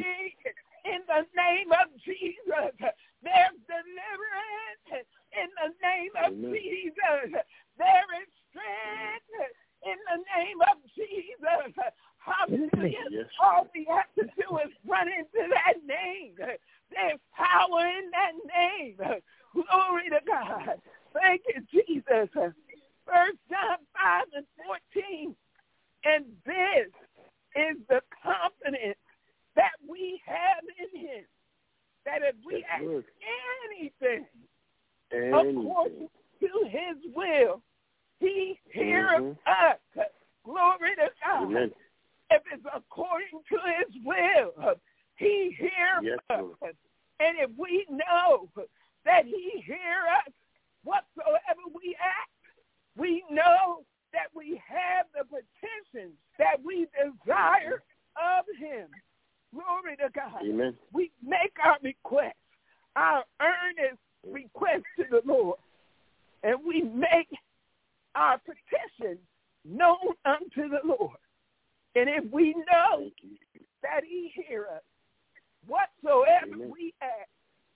[SPEAKER 5] in the name of Jesus. There's deliverance in the name of
[SPEAKER 6] Amen.
[SPEAKER 5] Jesus. There is strength in the name of Jesus. Hallelujah.
[SPEAKER 6] Yes.
[SPEAKER 5] All we have to do is run into that name. There's power in that name. Glory to God. Thank you, Jesus. First John five and fourteen. And this is the confidence that we have in him, that if we
[SPEAKER 6] Yes,
[SPEAKER 5] ask
[SPEAKER 6] Lord.
[SPEAKER 5] anything
[SPEAKER 6] Anything.
[SPEAKER 5] according to his will, he hears
[SPEAKER 6] Mhm.
[SPEAKER 5] us. Glory to God.
[SPEAKER 6] Amen.
[SPEAKER 5] If it's according to his will, he hears
[SPEAKER 6] Yes,
[SPEAKER 5] us.
[SPEAKER 6] Lord.
[SPEAKER 5] And if we know that he hears us whatsoever we ask, we know that we have the petitions that we desire of him. Glory to God.
[SPEAKER 6] Amen.
[SPEAKER 5] We make our requests, our earnest request to the Lord, and we make our petition known unto the Lord. And if we know
[SPEAKER 6] Thank you.
[SPEAKER 5] that he hears us, whatsoever
[SPEAKER 6] Amen.
[SPEAKER 5] we ask,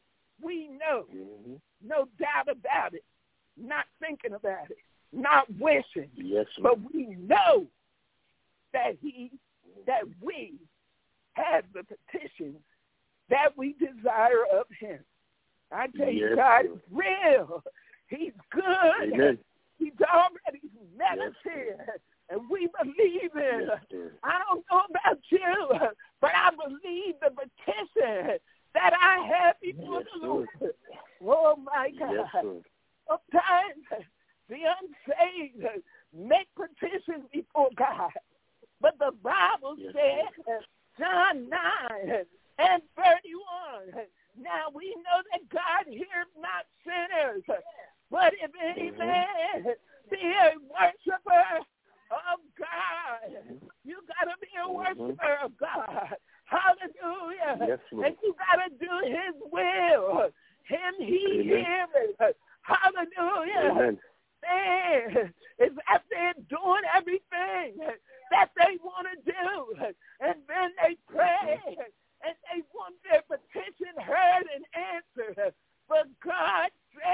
[SPEAKER 5] we know,
[SPEAKER 6] Mm-hmm.
[SPEAKER 5] no doubt about it, not thinking about it, not wishing,
[SPEAKER 6] Yes,
[SPEAKER 5] but
[SPEAKER 6] Lord.
[SPEAKER 5] we know that he, that we have the petitions that we desire of him. I tell you,
[SPEAKER 6] Yes,
[SPEAKER 5] God
[SPEAKER 6] Lord.
[SPEAKER 5] is real. He's good.
[SPEAKER 6] Amen.
[SPEAKER 5] He's already met
[SPEAKER 6] Yes,
[SPEAKER 5] us here, and we believe him.
[SPEAKER 6] Yes, Lord.
[SPEAKER 5] I don't know about you, but I believe the petition that I have before
[SPEAKER 6] Yes,
[SPEAKER 5] the Lord.
[SPEAKER 6] Lord.
[SPEAKER 5] Oh, my God.
[SPEAKER 6] Yes, Lord.
[SPEAKER 5] Sometimes the unsaved make petitions before God. But the Bible
[SPEAKER 6] Yes,
[SPEAKER 5] says, John nine and thirty-one, now we know that God hears not sinners, but if any
[SPEAKER 6] Mhm.
[SPEAKER 5] man be a worshiper of God, you got to be a
[SPEAKER 6] Mhm.
[SPEAKER 5] worshiper of God. Hallelujah.
[SPEAKER 6] Yes, Lord.
[SPEAKER 5] And you got to do his will. Him he
[SPEAKER 6] Amen.
[SPEAKER 5] hears. Hallelujah.
[SPEAKER 6] Amen.
[SPEAKER 5] Man, it's after they're doing everything that they want to do. And then they pray and they want their petition heard and answered. But God said,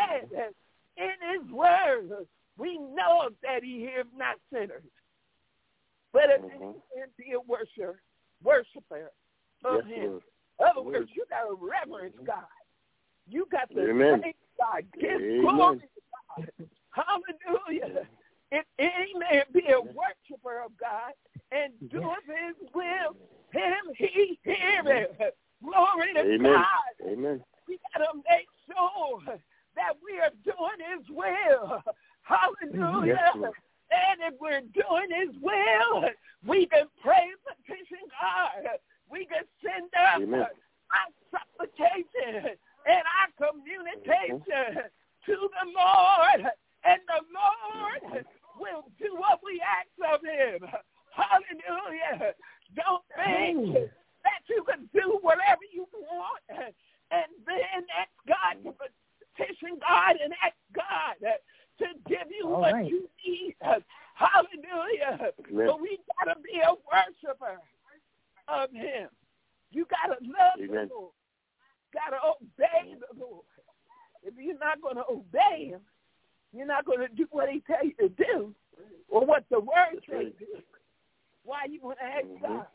[SPEAKER 5] worshiper of
[SPEAKER 6] Yes,
[SPEAKER 5] him.
[SPEAKER 6] Lord.
[SPEAKER 5] In other words, you got to reverence God. You got to
[SPEAKER 6] Amen.
[SPEAKER 5] praise God. Give
[SPEAKER 6] Amen.
[SPEAKER 5] glory to God. Hallelujah. If any man be a worshiper of God and doeth his will, him he heareth. Glory to
[SPEAKER 6] Amen.
[SPEAKER 5] God.
[SPEAKER 6] Amen.
[SPEAKER 5] We got to make sure that we are doing his will. Hallelujah.
[SPEAKER 6] Yes, Lord.
[SPEAKER 5] And if we're doing his will, we can pray, petition God. We can send up
[SPEAKER 6] Amen.
[SPEAKER 5] our supplication and our communication to the Lord. And the Lord will do what we ask of him. Hallelujah. Don't think that you can do whatever you want and then ask God to petition God and ask God to give you
[SPEAKER 1] All
[SPEAKER 5] what
[SPEAKER 1] right.
[SPEAKER 5] you need. Hallelujah.
[SPEAKER 6] Amen.
[SPEAKER 5] But we got to be a worshiper of him. You got to love
[SPEAKER 6] Amen.
[SPEAKER 5] the Lord. Got to obey the Lord. If you're not going to obey him, you're not going to do what he tells you to do or what the word says. Why you want to ask
[SPEAKER 6] Mhm.
[SPEAKER 5] God?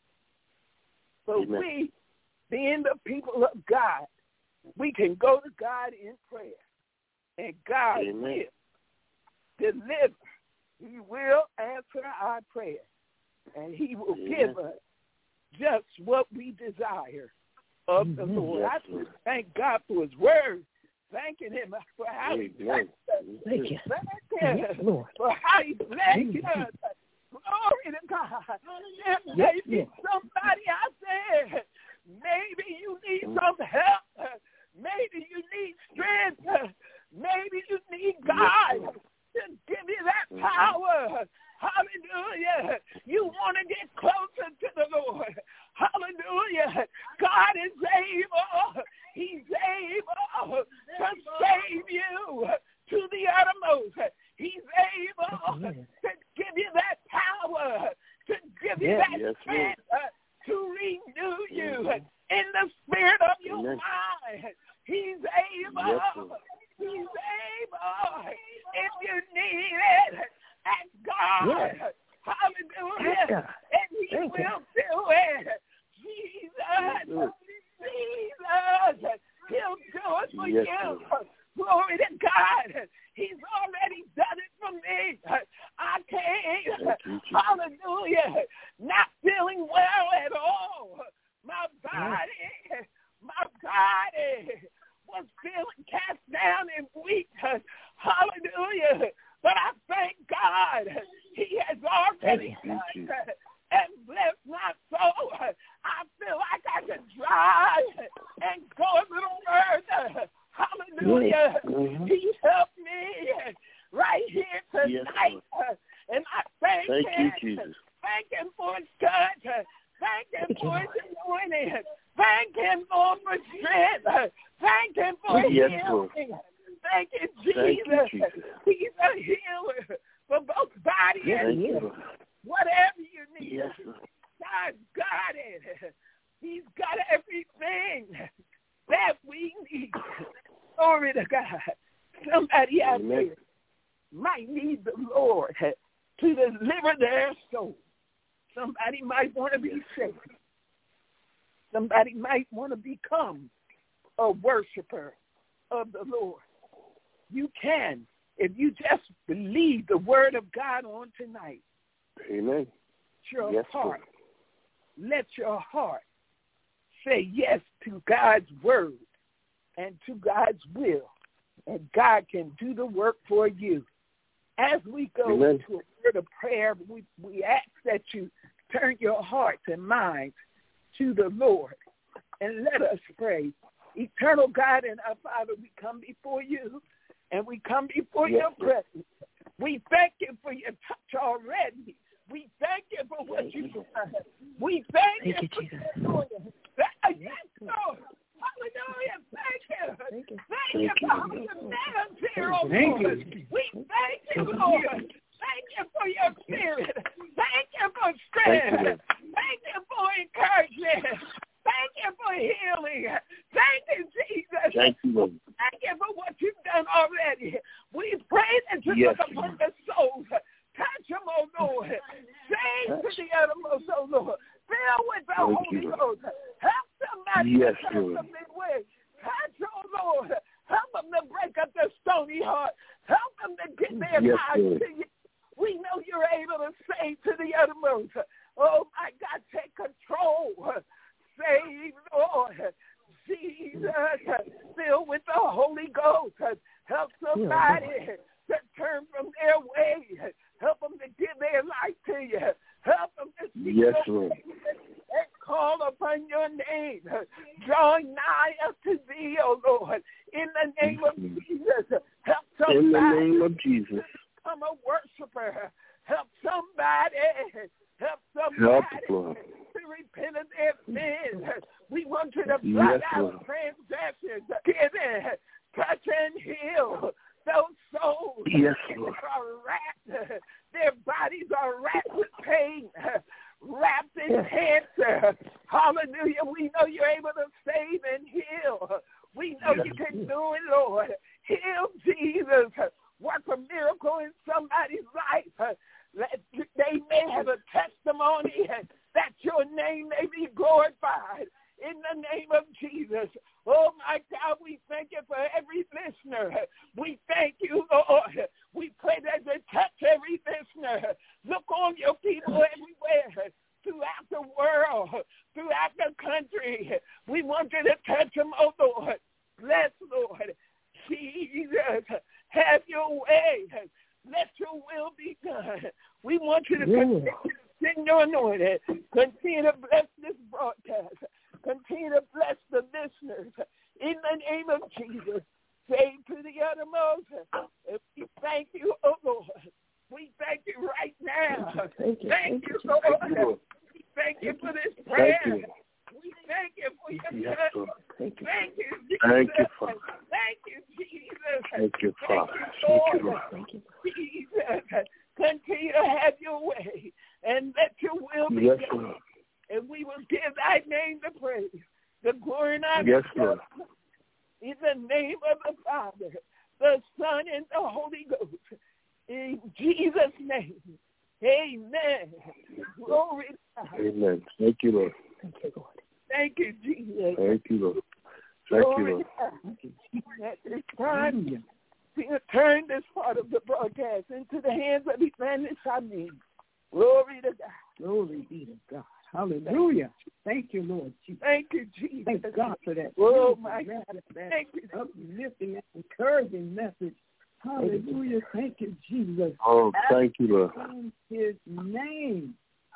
[SPEAKER 5] So
[SPEAKER 6] Amen.
[SPEAKER 5] we, being the people of God, we can go to God in prayer, and God
[SPEAKER 6] Amen.
[SPEAKER 5] will deliver. He will answer our prayer, and he will
[SPEAKER 6] Amen.
[SPEAKER 5] give us just what we desire of the
[SPEAKER 1] Amen.
[SPEAKER 5] Lord.
[SPEAKER 6] Yes,
[SPEAKER 5] I
[SPEAKER 6] Lord.
[SPEAKER 5] just thank God for his word, thanking him for how he
[SPEAKER 6] Amen.
[SPEAKER 5] blessed us.
[SPEAKER 1] Thank you.
[SPEAKER 5] Thank
[SPEAKER 1] Yes,
[SPEAKER 5] him
[SPEAKER 1] Lord.
[SPEAKER 5] for how he blessed
[SPEAKER 1] Amen.
[SPEAKER 5] us. Glory to God. There
[SPEAKER 1] Yes,
[SPEAKER 5] may be
[SPEAKER 1] Lord.
[SPEAKER 5] somebody out there. Maybe you need
[SPEAKER 6] Mm.
[SPEAKER 5] some help. Maybe you need strength. Maybe you need God to give you that
[SPEAKER 6] Mhm.
[SPEAKER 5] power. Hallelujah. You want to get closer to the Lord. Hallelujah. God is able. He's able to save you to the uttermost. He's able
[SPEAKER 1] Yes.
[SPEAKER 5] to give you that power, to give you
[SPEAKER 1] Yes.
[SPEAKER 5] that
[SPEAKER 6] Yes,
[SPEAKER 5] strength, uh, to renew you
[SPEAKER 6] Mhm.
[SPEAKER 5] in the spirit of your
[SPEAKER 6] Amen.
[SPEAKER 5] mind. He's able.
[SPEAKER 6] Yes, Lord.
[SPEAKER 5] He's able. If you need it, ask God.
[SPEAKER 1] Yes.
[SPEAKER 5] Hallelujah.
[SPEAKER 1] Ask God.
[SPEAKER 5] And he
[SPEAKER 1] Thank you.
[SPEAKER 5] will do it. Jesus.
[SPEAKER 6] Lord.
[SPEAKER 5] Jesus. He'll do it for
[SPEAKER 6] Yes,
[SPEAKER 5] you.
[SPEAKER 6] Lord.
[SPEAKER 5] Glory to God. He's already done it for me. I came.
[SPEAKER 6] Thank you, Jesus.
[SPEAKER 5] Hallelujah. Not feeling well at all. My body, my body was feeling cast down and weak. Hallelujah. But I thank God. He has already
[SPEAKER 6] Thank you,
[SPEAKER 5] done
[SPEAKER 6] Jesus.
[SPEAKER 5] it and blessed my soul. I feel like I can drive and go a little further. Hallelujah.
[SPEAKER 6] Mhm.
[SPEAKER 5] He helped me right here tonight.
[SPEAKER 6] Yes,
[SPEAKER 5] And I thank,
[SPEAKER 6] Thank
[SPEAKER 5] him.
[SPEAKER 6] you, Jesus.
[SPEAKER 5] Thank him for his touch. Thank him for his anointing. Thank him for his strength. Thank him for his
[SPEAKER 6] Yes,
[SPEAKER 5] healing.
[SPEAKER 6] Lord.
[SPEAKER 5] Thank you, Jesus.
[SPEAKER 6] Thank you, Jesus.
[SPEAKER 5] He's a healer for both body
[SPEAKER 1] Yes,
[SPEAKER 5] and
[SPEAKER 6] Thank you,
[SPEAKER 5] soul.
[SPEAKER 6] Lord.
[SPEAKER 5] Whatever you need.
[SPEAKER 6] Yes, Lord.
[SPEAKER 5] God's got it. He's got everything that we need. Glory to God. Somebody out
[SPEAKER 6] Amen.
[SPEAKER 5] there might need the Lord to deliver their soul. Somebody might want to be saved. Somebody might want to become a worshiper of the Lord. You can if you just believe the word of God on tonight.
[SPEAKER 6] Amen.
[SPEAKER 5] Let your
[SPEAKER 6] Yes,
[SPEAKER 5] heart,
[SPEAKER 6] Lord.
[SPEAKER 5] let your heart say yes to God's word and to God's will, and God can do the work for you. As we go
[SPEAKER 6] Amen.
[SPEAKER 5] into a word of prayer, we, we ask that you turn your hearts and minds to the Lord, and let us pray. Eternal God and our Father, we come before you, and we come before
[SPEAKER 6] Yes,
[SPEAKER 5] your
[SPEAKER 6] Lord.
[SPEAKER 5] presence. We thank you for your touch already. We thank you for what
[SPEAKER 6] Thank
[SPEAKER 5] you've
[SPEAKER 6] you.
[SPEAKER 5] done. We thank,
[SPEAKER 1] Thank
[SPEAKER 5] you
[SPEAKER 1] you,
[SPEAKER 5] for
[SPEAKER 1] Jesus.
[SPEAKER 5] your doing. Yes, Lord. Hallelujah. Thank you.
[SPEAKER 1] Thank you.
[SPEAKER 5] Thank
[SPEAKER 6] Thank
[SPEAKER 5] you
[SPEAKER 6] you.
[SPEAKER 5] for how you met us here, oh
[SPEAKER 2] Thank
[SPEAKER 5] Lord.
[SPEAKER 2] you.
[SPEAKER 5] We thank you,
[SPEAKER 1] Thank you.
[SPEAKER 5] Lord. Thank you for your spirit. Thank you for
[SPEAKER 6] Thank you,
[SPEAKER 5] strength.
[SPEAKER 6] Lord.
[SPEAKER 5] Thank you for encouragement. Thank you for healing. Thank you, Jesus.
[SPEAKER 6] Thank you, Lord.
[SPEAKER 5] Thank you for what you've done already. We pray that you
[SPEAKER 6] Yes,
[SPEAKER 5] look upon the souls. Touch them, oh Lord. Save to the uttermost, oh Lord. Fill with the
[SPEAKER 6] Thank
[SPEAKER 5] Holy
[SPEAKER 6] you, Lord.
[SPEAKER 5] Ghost. Help somebody
[SPEAKER 6] Yes,
[SPEAKER 5] to turn
[SPEAKER 6] Lord.
[SPEAKER 5] from their way. Touch, oh Lord. Help them to break up their stony heart. Help them to get their
[SPEAKER 6] Yes,
[SPEAKER 5] lives
[SPEAKER 6] Lord.
[SPEAKER 5] to you. We know you're able to save to the uttermost. Oh, my God, take control. Save, Lord. Jesus, filled with the Holy Ghost. Help somebody to turn from their way. Help them to give their life to you. Help them to see
[SPEAKER 6] Yes,
[SPEAKER 5] your
[SPEAKER 6] Lord.
[SPEAKER 5] face and call upon your name. Drawing nigh up to thee, O Lord. In the name of Jesus, help somebody.
[SPEAKER 6] In the name of Jesus.
[SPEAKER 5] Become a worshiper. Help somebody. Help
[SPEAKER 6] Help,
[SPEAKER 5] somebody
[SPEAKER 6] Lord.
[SPEAKER 5] to repent of their sins. We want you to blot
[SPEAKER 6] Yes,
[SPEAKER 5] out
[SPEAKER 6] Lord.
[SPEAKER 5] transgressions. Give it. Touch and heal those souls.
[SPEAKER 6] Yes, Lord.
[SPEAKER 5] Are wrapped. Their bodies are wrapped with pain, wrapped in cancer. Hallelujah. We know you're able to save and heal. We know you can do it, Lord. Heal, Jesus. Work a miracle in somebody's life. Let, they may have a testimony that your name may be glorified. In the name of Jesus. Oh, my God, we thank you for every listener. We thank you, Lord. We pray that you touch every listener. Look on your people everywhere, throughout the world, throughout the country. We want you to touch them, oh, Lord. Bless, Lord. Jesus, have your way. Let your will be done. We want you to continue to send your anointing. Continue to bless this broadcast. Continue to bless the listeners. In the name of Jesus, save to the uttermost. And we thank you, oh Lord. We thank you right now.
[SPEAKER 1] Thank you.
[SPEAKER 5] Thank you, Lord.
[SPEAKER 6] Thank you, Lord.
[SPEAKER 5] We thank you for this prayer.
[SPEAKER 6] Thank you.
[SPEAKER 5] We thank you for your
[SPEAKER 6] Yes,
[SPEAKER 5] touch.
[SPEAKER 6] Lord.
[SPEAKER 1] Thank you.
[SPEAKER 5] Thank you, Jesus.
[SPEAKER 6] Thank you, Father.
[SPEAKER 5] Thank you, Jesus.
[SPEAKER 6] Thank you, Father.
[SPEAKER 5] Thank you,
[SPEAKER 6] Thank you,
[SPEAKER 5] Lord.
[SPEAKER 6] Lord.
[SPEAKER 1] Thank you.
[SPEAKER 5] Jesus, continue to have your way and let your will be
[SPEAKER 6] Yes,
[SPEAKER 5] done.
[SPEAKER 6] Lord.
[SPEAKER 5] And we will give thy name the praise, the glory and honor.
[SPEAKER 6] Yes, Lord.
[SPEAKER 5] In the name of the Father, the Son, and the Holy Ghost. In Jesus' name, amen. Glory to God.
[SPEAKER 6] Amen. Thank you, Lord.
[SPEAKER 1] Thank you, Lord.
[SPEAKER 5] Thank you, Jesus.
[SPEAKER 6] Thank you, Lord. Thank you,
[SPEAKER 5] Glory
[SPEAKER 6] Lord.
[SPEAKER 5] to God. At this time, we turn this part of the broadcast into the hands of Evangelist Hamid. Glory to God.
[SPEAKER 2] Glory be to God. Hallelujah. Thank you, Lord Jesus.
[SPEAKER 5] Thank you, Jesus.
[SPEAKER 2] Thank God for that.
[SPEAKER 5] Oh, my
[SPEAKER 2] God.
[SPEAKER 5] God.
[SPEAKER 2] That
[SPEAKER 5] Thank you.
[SPEAKER 2] uplifting and encouraging message. Hallelujah. Thank you, Jesus.
[SPEAKER 6] Oh, thank you, Lord.
[SPEAKER 2] In his name,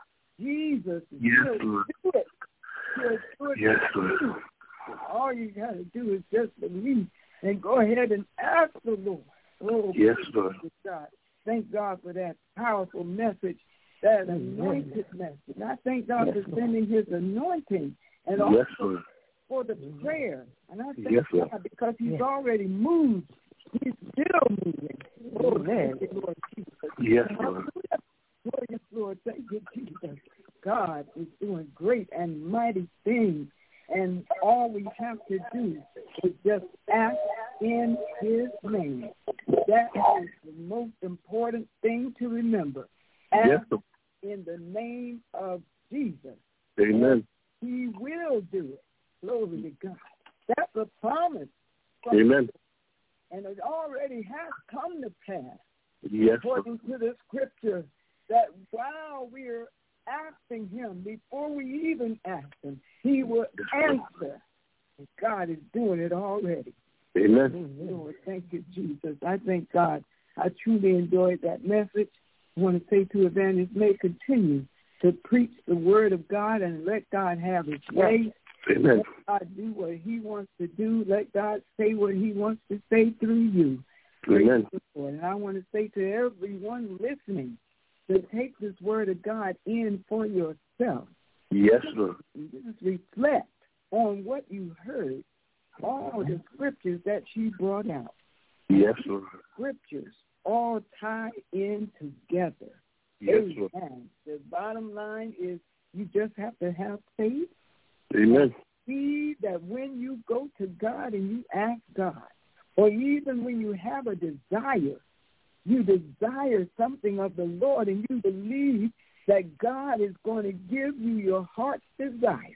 [SPEAKER 2] Jesus.
[SPEAKER 6] Yes,
[SPEAKER 2] will
[SPEAKER 6] Lord.
[SPEAKER 2] do it. He'll do it
[SPEAKER 6] Yes,
[SPEAKER 2] for
[SPEAKER 6] Lord.
[SPEAKER 2] you. All you got to do is just believe and go ahead and ask the Lord. Oh,
[SPEAKER 6] Yes, Lord.
[SPEAKER 2] God. Thank God for that powerful message, that anointed message. And I thank God for sending his anointing and also
[SPEAKER 6] Yes, Lord.
[SPEAKER 2] for the prayer. And I thank
[SPEAKER 6] Yes, Lord.
[SPEAKER 2] God because he's already moved. He's still moving. Oh, thank you, Lord Jesus.
[SPEAKER 6] Yes, Lord.
[SPEAKER 2] Glorious Lord, thank you, Jesus. God is doing great and mighty things. And all we have to do is just ask in his name. That is the most important thing to remember. Ask
[SPEAKER 6] Yes, Lord.
[SPEAKER 2] in the name of Jesus.
[SPEAKER 6] Amen.
[SPEAKER 2] He will do it. Glory to God. That's a promise.
[SPEAKER 6] Amen.
[SPEAKER 2] And it already has come to pass.
[SPEAKER 6] Yes, Lord.
[SPEAKER 2] According to the scripture, that while we're asking him, before we even ask him, he will answer. And God is doing it already.
[SPEAKER 6] Amen.
[SPEAKER 2] Lord, thank you, Jesus. I thank God. I truly enjoyed that message. I want to say to Evangelist, may continue to preach the word of God and let God have his way.
[SPEAKER 6] Amen.
[SPEAKER 2] Let God do what he wants to do. Let God say what he wants to say through you.
[SPEAKER 6] Amen.
[SPEAKER 2] Praise the Lord. And I want to say to everyone listening, to take this word of God in for yourself.
[SPEAKER 6] Yes, Lord.
[SPEAKER 2] Just reflect on what you heard, all the scriptures that she brought out.
[SPEAKER 6] Yes, Lord.
[SPEAKER 2] Scriptures all tie in together.
[SPEAKER 6] Yes, Lord.
[SPEAKER 2] Amen. The bottom line is you just have to have faith.
[SPEAKER 6] Amen.
[SPEAKER 2] See that when you go to God and you ask God, or even when you have a desire, you desire something of the Lord and you believe that God is going to give you your heart's desire.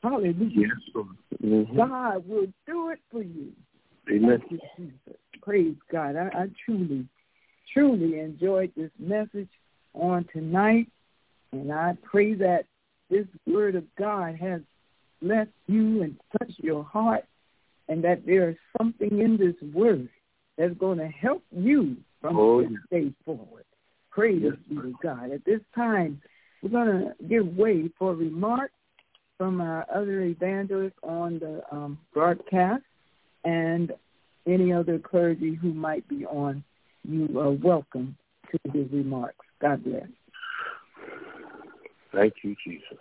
[SPEAKER 2] Hallelujah.
[SPEAKER 6] Yes, Lord. Mm-hmm.
[SPEAKER 2] God will do it for you.
[SPEAKER 6] Amen.
[SPEAKER 2] Thank you, Jesus. Praise God. I, I truly, truly enjoyed this message on tonight, and I pray that this word of God has blessed you and touched your heart, and that there is something in this word that's going to help you from
[SPEAKER 6] oh,
[SPEAKER 2] this day forward. Praise
[SPEAKER 6] yes,
[SPEAKER 2] be to God. At this time, we're going to give way for remarks from our other evangelists on the um, broadcast, and any other clergy who might be on. You are welcome to his remarks. God bless.
[SPEAKER 6] Thank you, Jesus.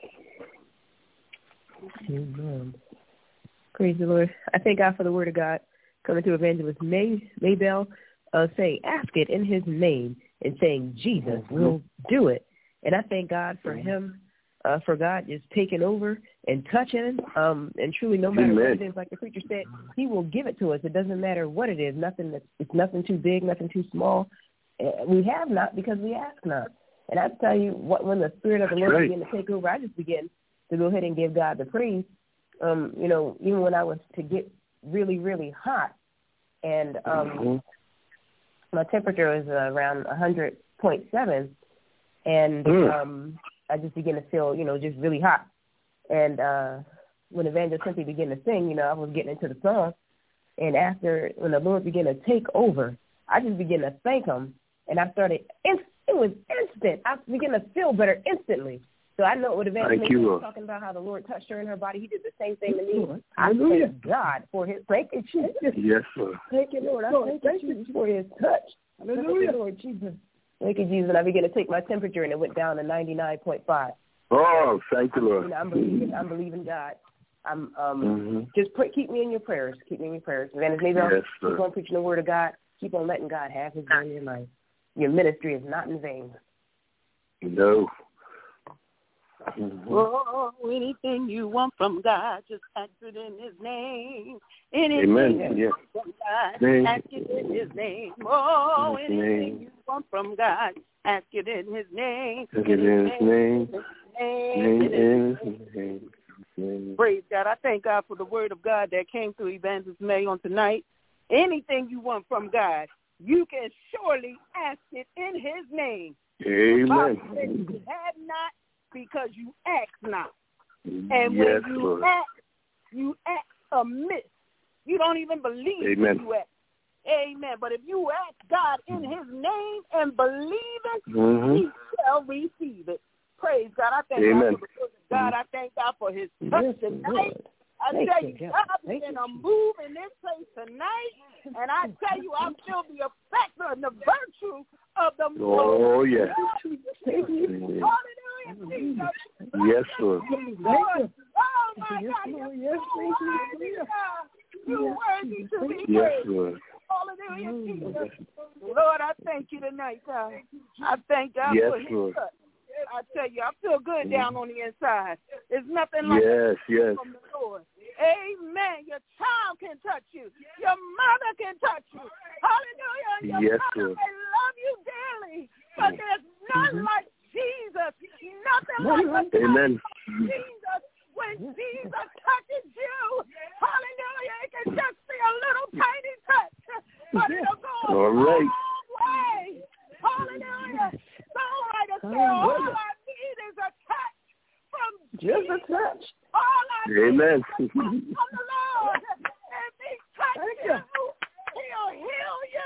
[SPEAKER 1] Amen. Praise the Lord. I thank God for the word of God coming to Evangelist May Maybell, uh, saying, ask it in his name, and saying, Jesus will do it. And I thank God for him, uh, for God just taking over and touching, um, and truly no matter
[SPEAKER 6] Amen.
[SPEAKER 1] what it is, like the preacher said, he will give it to us. It doesn't matter what it is. Nothing that's, it's nothing too big, nothing too small. Uh, we have not because we ask not. And I tell you, what, when the Spirit of the Lord
[SPEAKER 6] right.
[SPEAKER 1] began to take over, I just began to go ahead and give God the praise. Um, you know, even when I was to get really, really hot, and um, mm-hmm. my temperature was uh, around one hundred point seven, and mm. um, I just began to feel, you know, just really hot. And uh, when Evangelist Cynthia began to sing, you know, I was getting into the song, and after, when the Lord began to take over, I just began to thank him, and I started, it was instant. I began to feel better instantly. So I know what Evangelist Cynthia was talking about, how the Lord touched her in her body. He did the same thing to me. I thank God for his, thank you, Jesus.
[SPEAKER 6] Yes, sir.
[SPEAKER 1] Thank you, Lord. I thank, thank you, Jesus, for his touch. Hallelujah. Thank you, Lord Jesus. Thank you, Jesus. And I began to take my temperature, and it went down to ninety-nine point five.
[SPEAKER 6] Oh, thank you, Lord.
[SPEAKER 1] You know, I'm believing, I'm believing God. I'm um
[SPEAKER 6] mm-hmm.
[SPEAKER 1] just pray, keep me in your prayers. Keep me in your prayers. Evangelist Maybell,
[SPEAKER 6] yes,
[SPEAKER 1] keep on preaching the word of God. Keep on letting God have his way in your life. Your ministry is not in vain.
[SPEAKER 6] No.
[SPEAKER 4] Mm-hmm. Oh, anything you want from God, just ask it in his name. Anything
[SPEAKER 6] Amen.
[SPEAKER 4] you
[SPEAKER 6] yes.
[SPEAKER 4] want from God, name. Ask it in his name. Oh,
[SPEAKER 6] in his
[SPEAKER 4] anything
[SPEAKER 6] name.
[SPEAKER 4] you want from God, ask it in his name.
[SPEAKER 6] Ask it in his name. name. In his name.
[SPEAKER 4] Praise God. I thank God for the word of God that came through Evangelist May on tonight. Anything you want from God, you can surely ask it in his name.
[SPEAKER 6] Amen.
[SPEAKER 4] You have not because you ask not. And
[SPEAKER 6] yes,
[SPEAKER 4] when you
[SPEAKER 6] Lord.
[SPEAKER 4] ask, you ask amiss. You don't even believe
[SPEAKER 6] Amen.
[SPEAKER 4] you ask. Amen. But if you ask God in his name and believe it,
[SPEAKER 6] mm-hmm.
[SPEAKER 4] he shall receive it. Praise God. I thank
[SPEAKER 6] Amen.
[SPEAKER 4] God for the word of God. I thank God for his touch
[SPEAKER 1] yes,
[SPEAKER 4] tonight.
[SPEAKER 1] Lord.
[SPEAKER 4] I
[SPEAKER 1] Thank
[SPEAKER 4] tell
[SPEAKER 1] you,
[SPEAKER 4] you,
[SPEAKER 1] God.
[SPEAKER 4] God is
[SPEAKER 1] Thank
[SPEAKER 4] in
[SPEAKER 1] you.
[SPEAKER 4] a move in this place tonight. And I tell you, I feel the effect and the virtue of the move.
[SPEAKER 6] Oh, yes.
[SPEAKER 4] Hallelujah, Jesus.
[SPEAKER 6] Yes, Lord.
[SPEAKER 4] Lord. Oh, my
[SPEAKER 1] yes,
[SPEAKER 4] God.
[SPEAKER 1] Lord. Yes, thank you.
[SPEAKER 4] You're worthy to be
[SPEAKER 6] Yes,
[SPEAKER 4] praised.
[SPEAKER 6] Lord.
[SPEAKER 4] Hallelujah, Jesus. Lord, I thank you tonight, God. I thank God
[SPEAKER 6] yes,
[SPEAKER 4] for his
[SPEAKER 6] Lord.
[SPEAKER 4] touch. I tell you, I feel good down on the inside. There's nothing like
[SPEAKER 6] yes, yes.
[SPEAKER 4] from the Lord. Amen. Your child can touch you. Your mother can touch you. Hallelujah. And your
[SPEAKER 6] yes,
[SPEAKER 4] mother
[SPEAKER 6] Lord.
[SPEAKER 4] may love you dearly, but there's none
[SPEAKER 1] mm-hmm.
[SPEAKER 4] like Jesus. Nothing like the
[SPEAKER 6] Amen.
[SPEAKER 4] Jesus. When Jesus touches you, hallelujah, it can just be a little tiny touch, but it'll go a
[SPEAKER 6] All right.
[SPEAKER 4] long way. Hallelujah. Songwriter said, all I need is a touch from
[SPEAKER 1] Just
[SPEAKER 4] Jesus.
[SPEAKER 1] a touch.
[SPEAKER 4] All I need
[SPEAKER 6] Amen.
[SPEAKER 4] is a touch from the Lord. If he touches you, he'll heal you.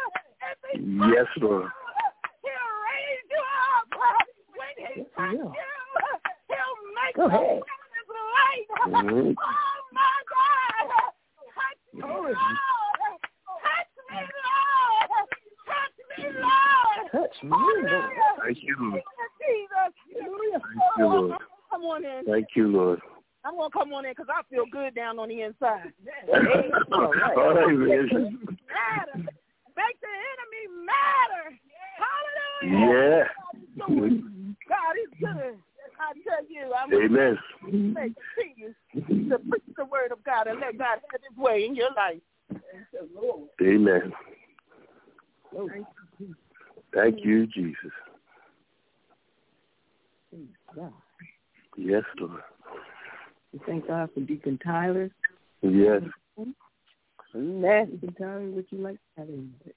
[SPEAKER 4] If he touches
[SPEAKER 6] yes, Lord.
[SPEAKER 4] you, he'll raise you up. When he touches you, he'll make
[SPEAKER 1] Go ahead.
[SPEAKER 4] his light.
[SPEAKER 6] Mm-hmm.
[SPEAKER 4] Oh, my God. Touch me, Lord. Touch me, Lord. Touch me, Lord.
[SPEAKER 1] Touch me, Lord.
[SPEAKER 6] Thank you, Lord.
[SPEAKER 4] Jesus.
[SPEAKER 6] Thank you, Lord.
[SPEAKER 4] Come on in.
[SPEAKER 6] Thank you, Lord.
[SPEAKER 4] I'm going to come on in because I feel good down on the inside.
[SPEAKER 6] All right. All right, man.
[SPEAKER 4] Matter. Make the enemy matter. Hallelujah.
[SPEAKER 6] Yeah.
[SPEAKER 4] God is good. I tell you, I'm
[SPEAKER 6] Amen.
[SPEAKER 4] going to continue to preach the word of God and let God have his way in your life.
[SPEAKER 6] Amen. Thank you, Jesus. Yes, Lord.
[SPEAKER 2] We thank God for Deacon Tyler.
[SPEAKER 6] Yes.
[SPEAKER 2] Amen. Deacon Tyler, would you like to have anything?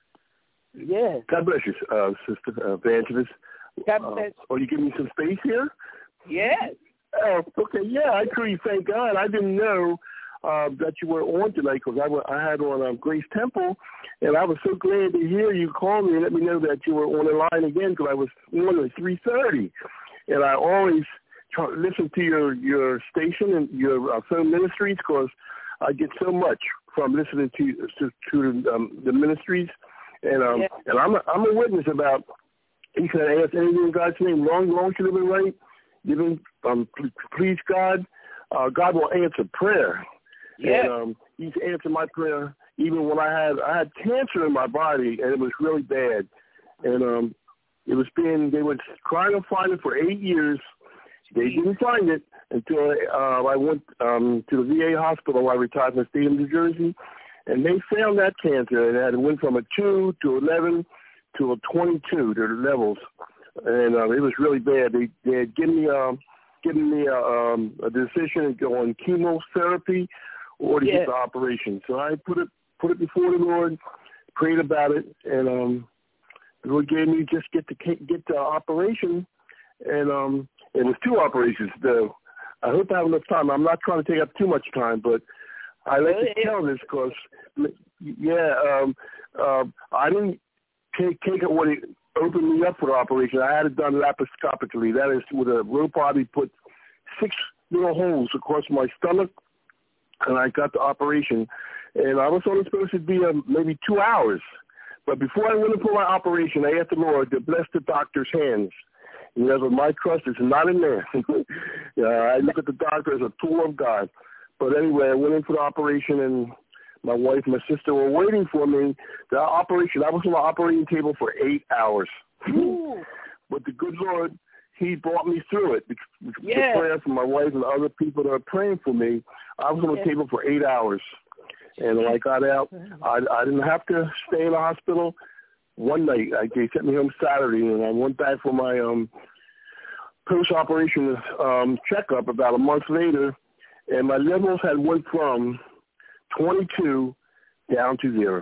[SPEAKER 5] Yes.
[SPEAKER 6] God bless you, uh, Sister uh, Evangelist.
[SPEAKER 5] God
[SPEAKER 6] Uh,
[SPEAKER 5] bless
[SPEAKER 6] oh, you give me some space here?
[SPEAKER 5] Yes.
[SPEAKER 6] Oh, okay. Yeah, I truly thank God. I didn't know uh, that you were on tonight because I, w- I had on um, Grace Temple, and I was so glad to hear you call me and let me know that you were on the line again because I was on at three thirty. And I always try, listen to your, your station and your uh, phone ministries because I get so much from listening to to, to um, the ministries. And um, yeah. and I'm a, I'm a witness about, you can ask anything in God's name, long, long should have been right. Giving, um, please God, uh, God will answer prayer.
[SPEAKER 5] Yeah.
[SPEAKER 6] And um, He's answered my prayer even when I had I had cancer in my body and it was really bad. And um, it was being they were trying to find it for eight years. They didn't find it until uh, I went um, to the V A hospital. I retired from the state of New Jersey, and they found that cancer. And it went from a two to eleven to a twenty-two. Their levels. And uh, it was really bad. They, they had given me, um, given me a, um, a decision to go on chemotherapy or to
[SPEAKER 5] yes.
[SPEAKER 6] get the operation. So I put it put it before the Lord, prayed about it, and um, the Lord gave me just get the get the operation. And um, it was two operations, though. I hope I have enough time. I'm not trying to take up too much time, but I like to tell this because, yeah, um, uh, I didn't take, take it when it opened me up for the operation. I had it done laparoscopically. That is, with a robot, he put six little holes across my stomach, and I got the operation. And I was only supposed to be um, maybe two hours. But before I went in for my operation, I asked the Lord to bless the doctor's hands. You know, my trust is not in there. Yeah, I look at the doctor as a tool of God. But anyway, I went in for the operation, and my wife and my sister were waiting for me. The operation, I was on the operating table for eight hours. But the good Lord, He brought me through it. With
[SPEAKER 5] yeah.
[SPEAKER 6] the prayer from my wife and other people that are praying for me, I was on the yeah. table for eight hours. And when I got out, I, I didn't have to stay in the hospital. One night, I, they sent me home Saturday, and I went back for my um, post-operation um, checkup about a month later, and my levels had went from twenty-two down to zero.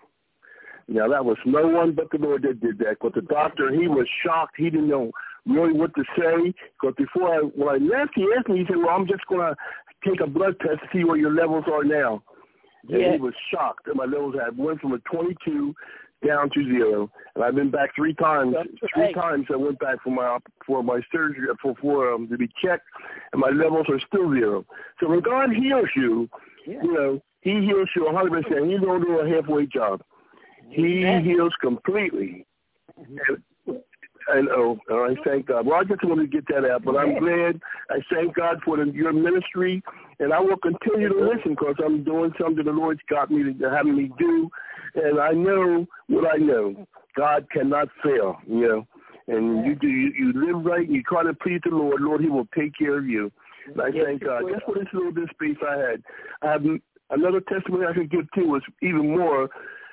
[SPEAKER 6] Now, that was no one but the Lord that did that. But the doctor, he was shocked. He didn't know really what to say. Because before I, when I left, he asked me, he said, well, I'm just going to take a blood test to see where your levels are now. And yeah. he was shocked that my levels had went from a twenty-two down to zero. And I've been back three times. Right. Three times I went back for my for my surgery for, for um, to be checked, and my levels are still zero. So when God heals you, yeah. you know, He heals you one hundred percent. He don't do a halfway job. He Amen. Heals completely. And, and oh, I thank God. Well, I just wanted to get that out, but I'm glad. I thank God for the, your ministry, and I will continue to listen because I'm doing something the Lord's got me to having me do, and I know what I know. God cannot fail, you know. And you do you, you live right, and you try to please the Lord. Lord, He will take care of you. And I thank God. Just for this little bit of space I had, I have another testimony I could give too was even more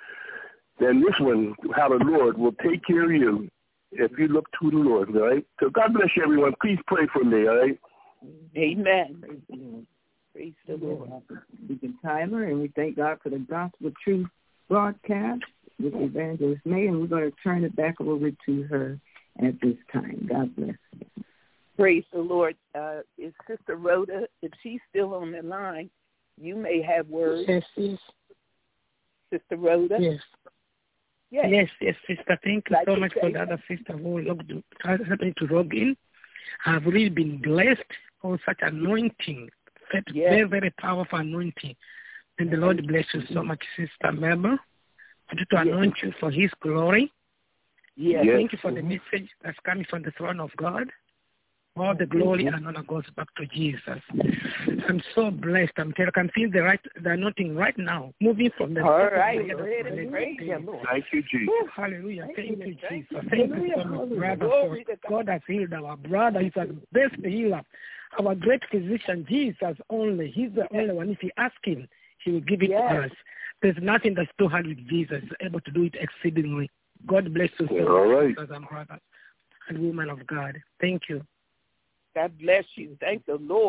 [SPEAKER 6] than this one. How the Lord will take care of you if you look to the Lord, all right? So God bless you, everyone. Please pray for me, all right?
[SPEAKER 5] Amen.
[SPEAKER 2] Praise the Lord. Praise the Lord. Deacon Tyler, and we thank God for the Gospel Truth broadcast with Evangelist May, and we're going to turn it back over to her at this time. God bless.
[SPEAKER 5] Praise the Lord. Uh, is Sister Rhoda, if she's still on the line, you may have words.
[SPEAKER 7] Yes, yes.
[SPEAKER 5] Sister Rhoda?
[SPEAKER 7] Yes.
[SPEAKER 5] Yes,
[SPEAKER 7] yes, yes, sister. Thank you
[SPEAKER 5] like
[SPEAKER 7] so much for the other sister who logged happened to log in. I've really been blessed on such anointing, that yes. very, very powerful anointing. And the Lord bless you so much, Sister Mabel. I do to yes. anoint you for His glory.
[SPEAKER 5] Yes.
[SPEAKER 7] Thank you for the message that's coming from the throne of God. All the glory and honor goes back to Jesus. I'm so blessed. I'm telling you, I can feel the right, the anointing right now, moving from the.
[SPEAKER 5] All right, praise Him.
[SPEAKER 6] Thank you, Jesus.
[SPEAKER 7] Oh, hallelujah. Thank, Thank you, Jesus. Thank, Thank you so much, brother. For God has healed our brother. He's the best healer. Our great physician, Jesus only. He's the only one. If you ask Him, He will give it yes. to us. There's nothing that's too hard with Jesus. He's able to do it exceedingly. God bless you, so
[SPEAKER 6] all right.
[SPEAKER 7] sisters and brothers and women of God. Thank you.
[SPEAKER 5] God bless you. Thank the Lord.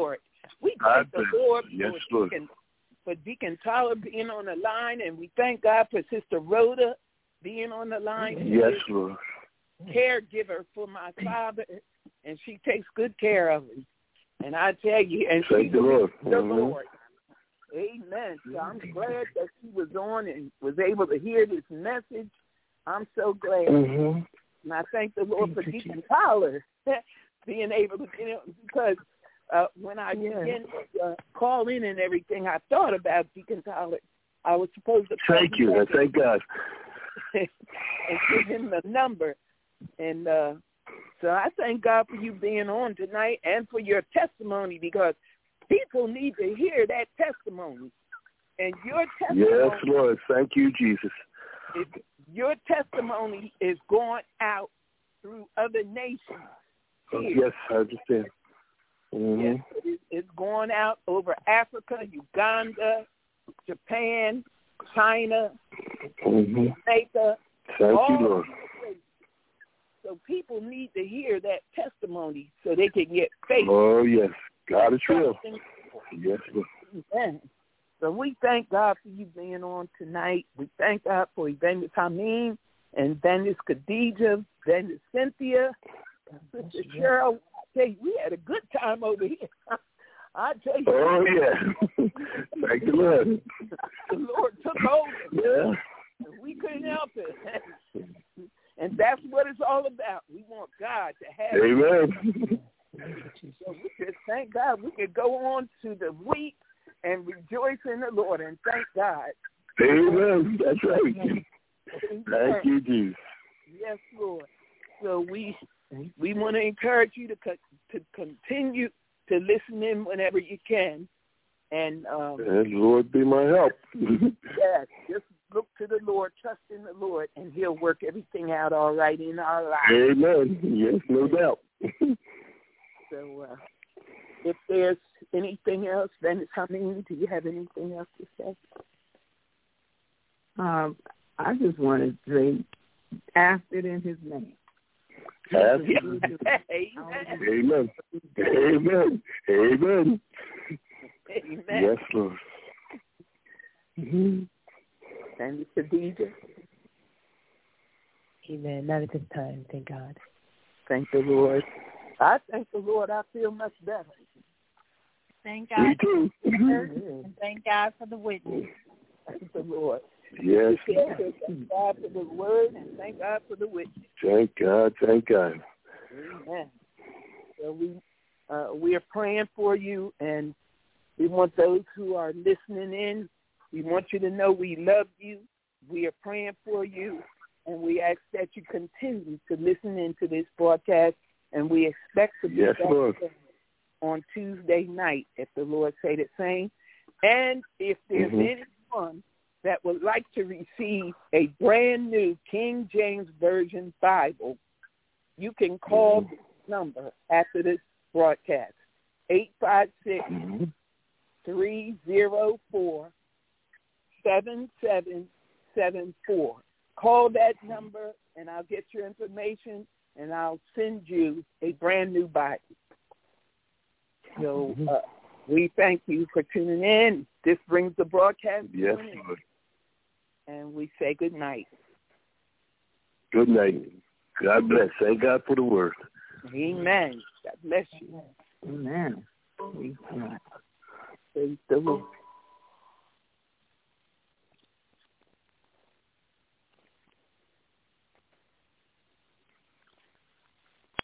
[SPEAKER 5] We thank the Lord
[SPEAKER 6] yes,
[SPEAKER 5] for, Deacon, for Deacon Tyler being on the line, and we thank God for Sister Rhoda being on the line.
[SPEAKER 6] Yes, Lord.
[SPEAKER 5] Caregiver for my father, and she takes good care of him. And I tell you, and
[SPEAKER 6] thank
[SPEAKER 5] she
[SPEAKER 6] the Lord.
[SPEAKER 5] The mm-hmm. Lord. Amen. So I'm glad that she was on and was able to hear this message. I'm so glad.
[SPEAKER 6] Mm-hmm.
[SPEAKER 5] And I thank the Lord for Deacon Tyler being able to get in, because uh, when I yeah. began to uh, call in and everything, I thought about Deacon Tyler. I was supposed to call
[SPEAKER 6] Thank you. Thank God.
[SPEAKER 5] and give him the number. And uh, so I thank God for you being on tonight and for your testimony, because people need to hear that testimony. And your testimony.
[SPEAKER 6] Yes, Lord. Thank you, Jesus.
[SPEAKER 5] Is, your testimony is going out through other nations. Here.
[SPEAKER 6] Yes, I understand. Mm-hmm.
[SPEAKER 5] Yes, it, it's going out over Africa, Uganda, Japan, China,
[SPEAKER 6] mm-hmm.
[SPEAKER 5] Jamaica.
[SPEAKER 6] Thank you, Lord.
[SPEAKER 5] So people need to hear that testimony so they can get faith.
[SPEAKER 6] Oh, yes. God is real. Yes, Lord.
[SPEAKER 5] Amen. So we thank God for you being on tonight. We thank God for Evangelist Hameen and Evangelist Khadijah, Evangelist Cynthia, Sister Cheryl. I tell you, we had a good time over here. I tell you.
[SPEAKER 6] Oh, yeah. Thank the Lord.
[SPEAKER 5] The Lord took over.
[SPEAKER 6] Yeah.
[SPEAKER 5] We couldn't help it. And that's what it's all about. We want God to have
[SPEAKER 6] Amen.
[SPEAKER 5] So we just thank God. We could go on to the week and rejoice in the Lord and thank God.
[SPEAKER 6] Amen. That's right.
[SPEAKER 5] Amen.
[SPEAKER 6] Thank you, Jesus.
[SPEAKER 5] Yes, Lord. So we we want to encourage you to co- to continue to listen in whenever you can. And um,
[SPEAKER 6] yes, Lord, be my help.
[SPEAKER 5] Yes, just look to the Lord, trust in the Lord, and He'll work everything out all right in our lives.
[SPEAKER 6] Amen. Yes, no doubt.
[SPEAKER 5] So uh, if there's anything else, then I mean, do you have anything else to say?
[SPEAKER 2] Um, I just want to say, ask it in His name.
[SPEAKER 6] Ask it. Amen. Amen. Amen.
[SPEAKER 5] Amen.
[SPEAKER 6] Yes, Lord.
[SPEAKER 5] Mm-hmm. And Khadijah?
[SPEAKER 1] Amen. Not at this time, thank God.
[SPEAKER 5] Thank the Lord. I thank the Lord. I feel much better.
[SPEAKER 3] Thank God.
[SPEAKER 6] Me too.
[SPEAKER 3] And thank God for the witness.
[SPEAKER 5] Thank the Lord.
[SPEAKER 6] Yes.
[SPEAKER 5] Thank God for the word and thank God for the witness.
[SPEAKER 6] Thank God. Thank God.
[SPEAKER 5] Amen. So we uh, we are praying for you, and we want those who are listening in, we want you to know we love you. We are praying for you, and we ask that you continue to listen into this broadcast, and we expect to be
[SPEAKER 6] yes,
[SPEAKER 5] back
[SPEAKER 6] Lord.
[SPEAKER 5] on Tuesday night, if the Lord say the same. And if there's mm-hmm. anyone that would like to receive a brand new King James Version Bible, you can call mm-hmm. this number after this broadcast, eight five six, three oh four, seven seven seven four. Call that number, and I'll get your information, and I'll send you a brand new Bible. So uh, we thank you for tuning in. This brings the broadcast
[SPEAKER 6] yes,
[SPEAKER 5] to an end.
[SPEAKER 6] Lord.
[SPEAKER 5] And we say good night.
[SPEAKER 6] Good night. God bless. Thank God for the word.
[SPEAKER 5] Amen. God bless you.
[SPEAKER 2] Amen. Praise God.
[SPEAKER 5] Praise the Lord.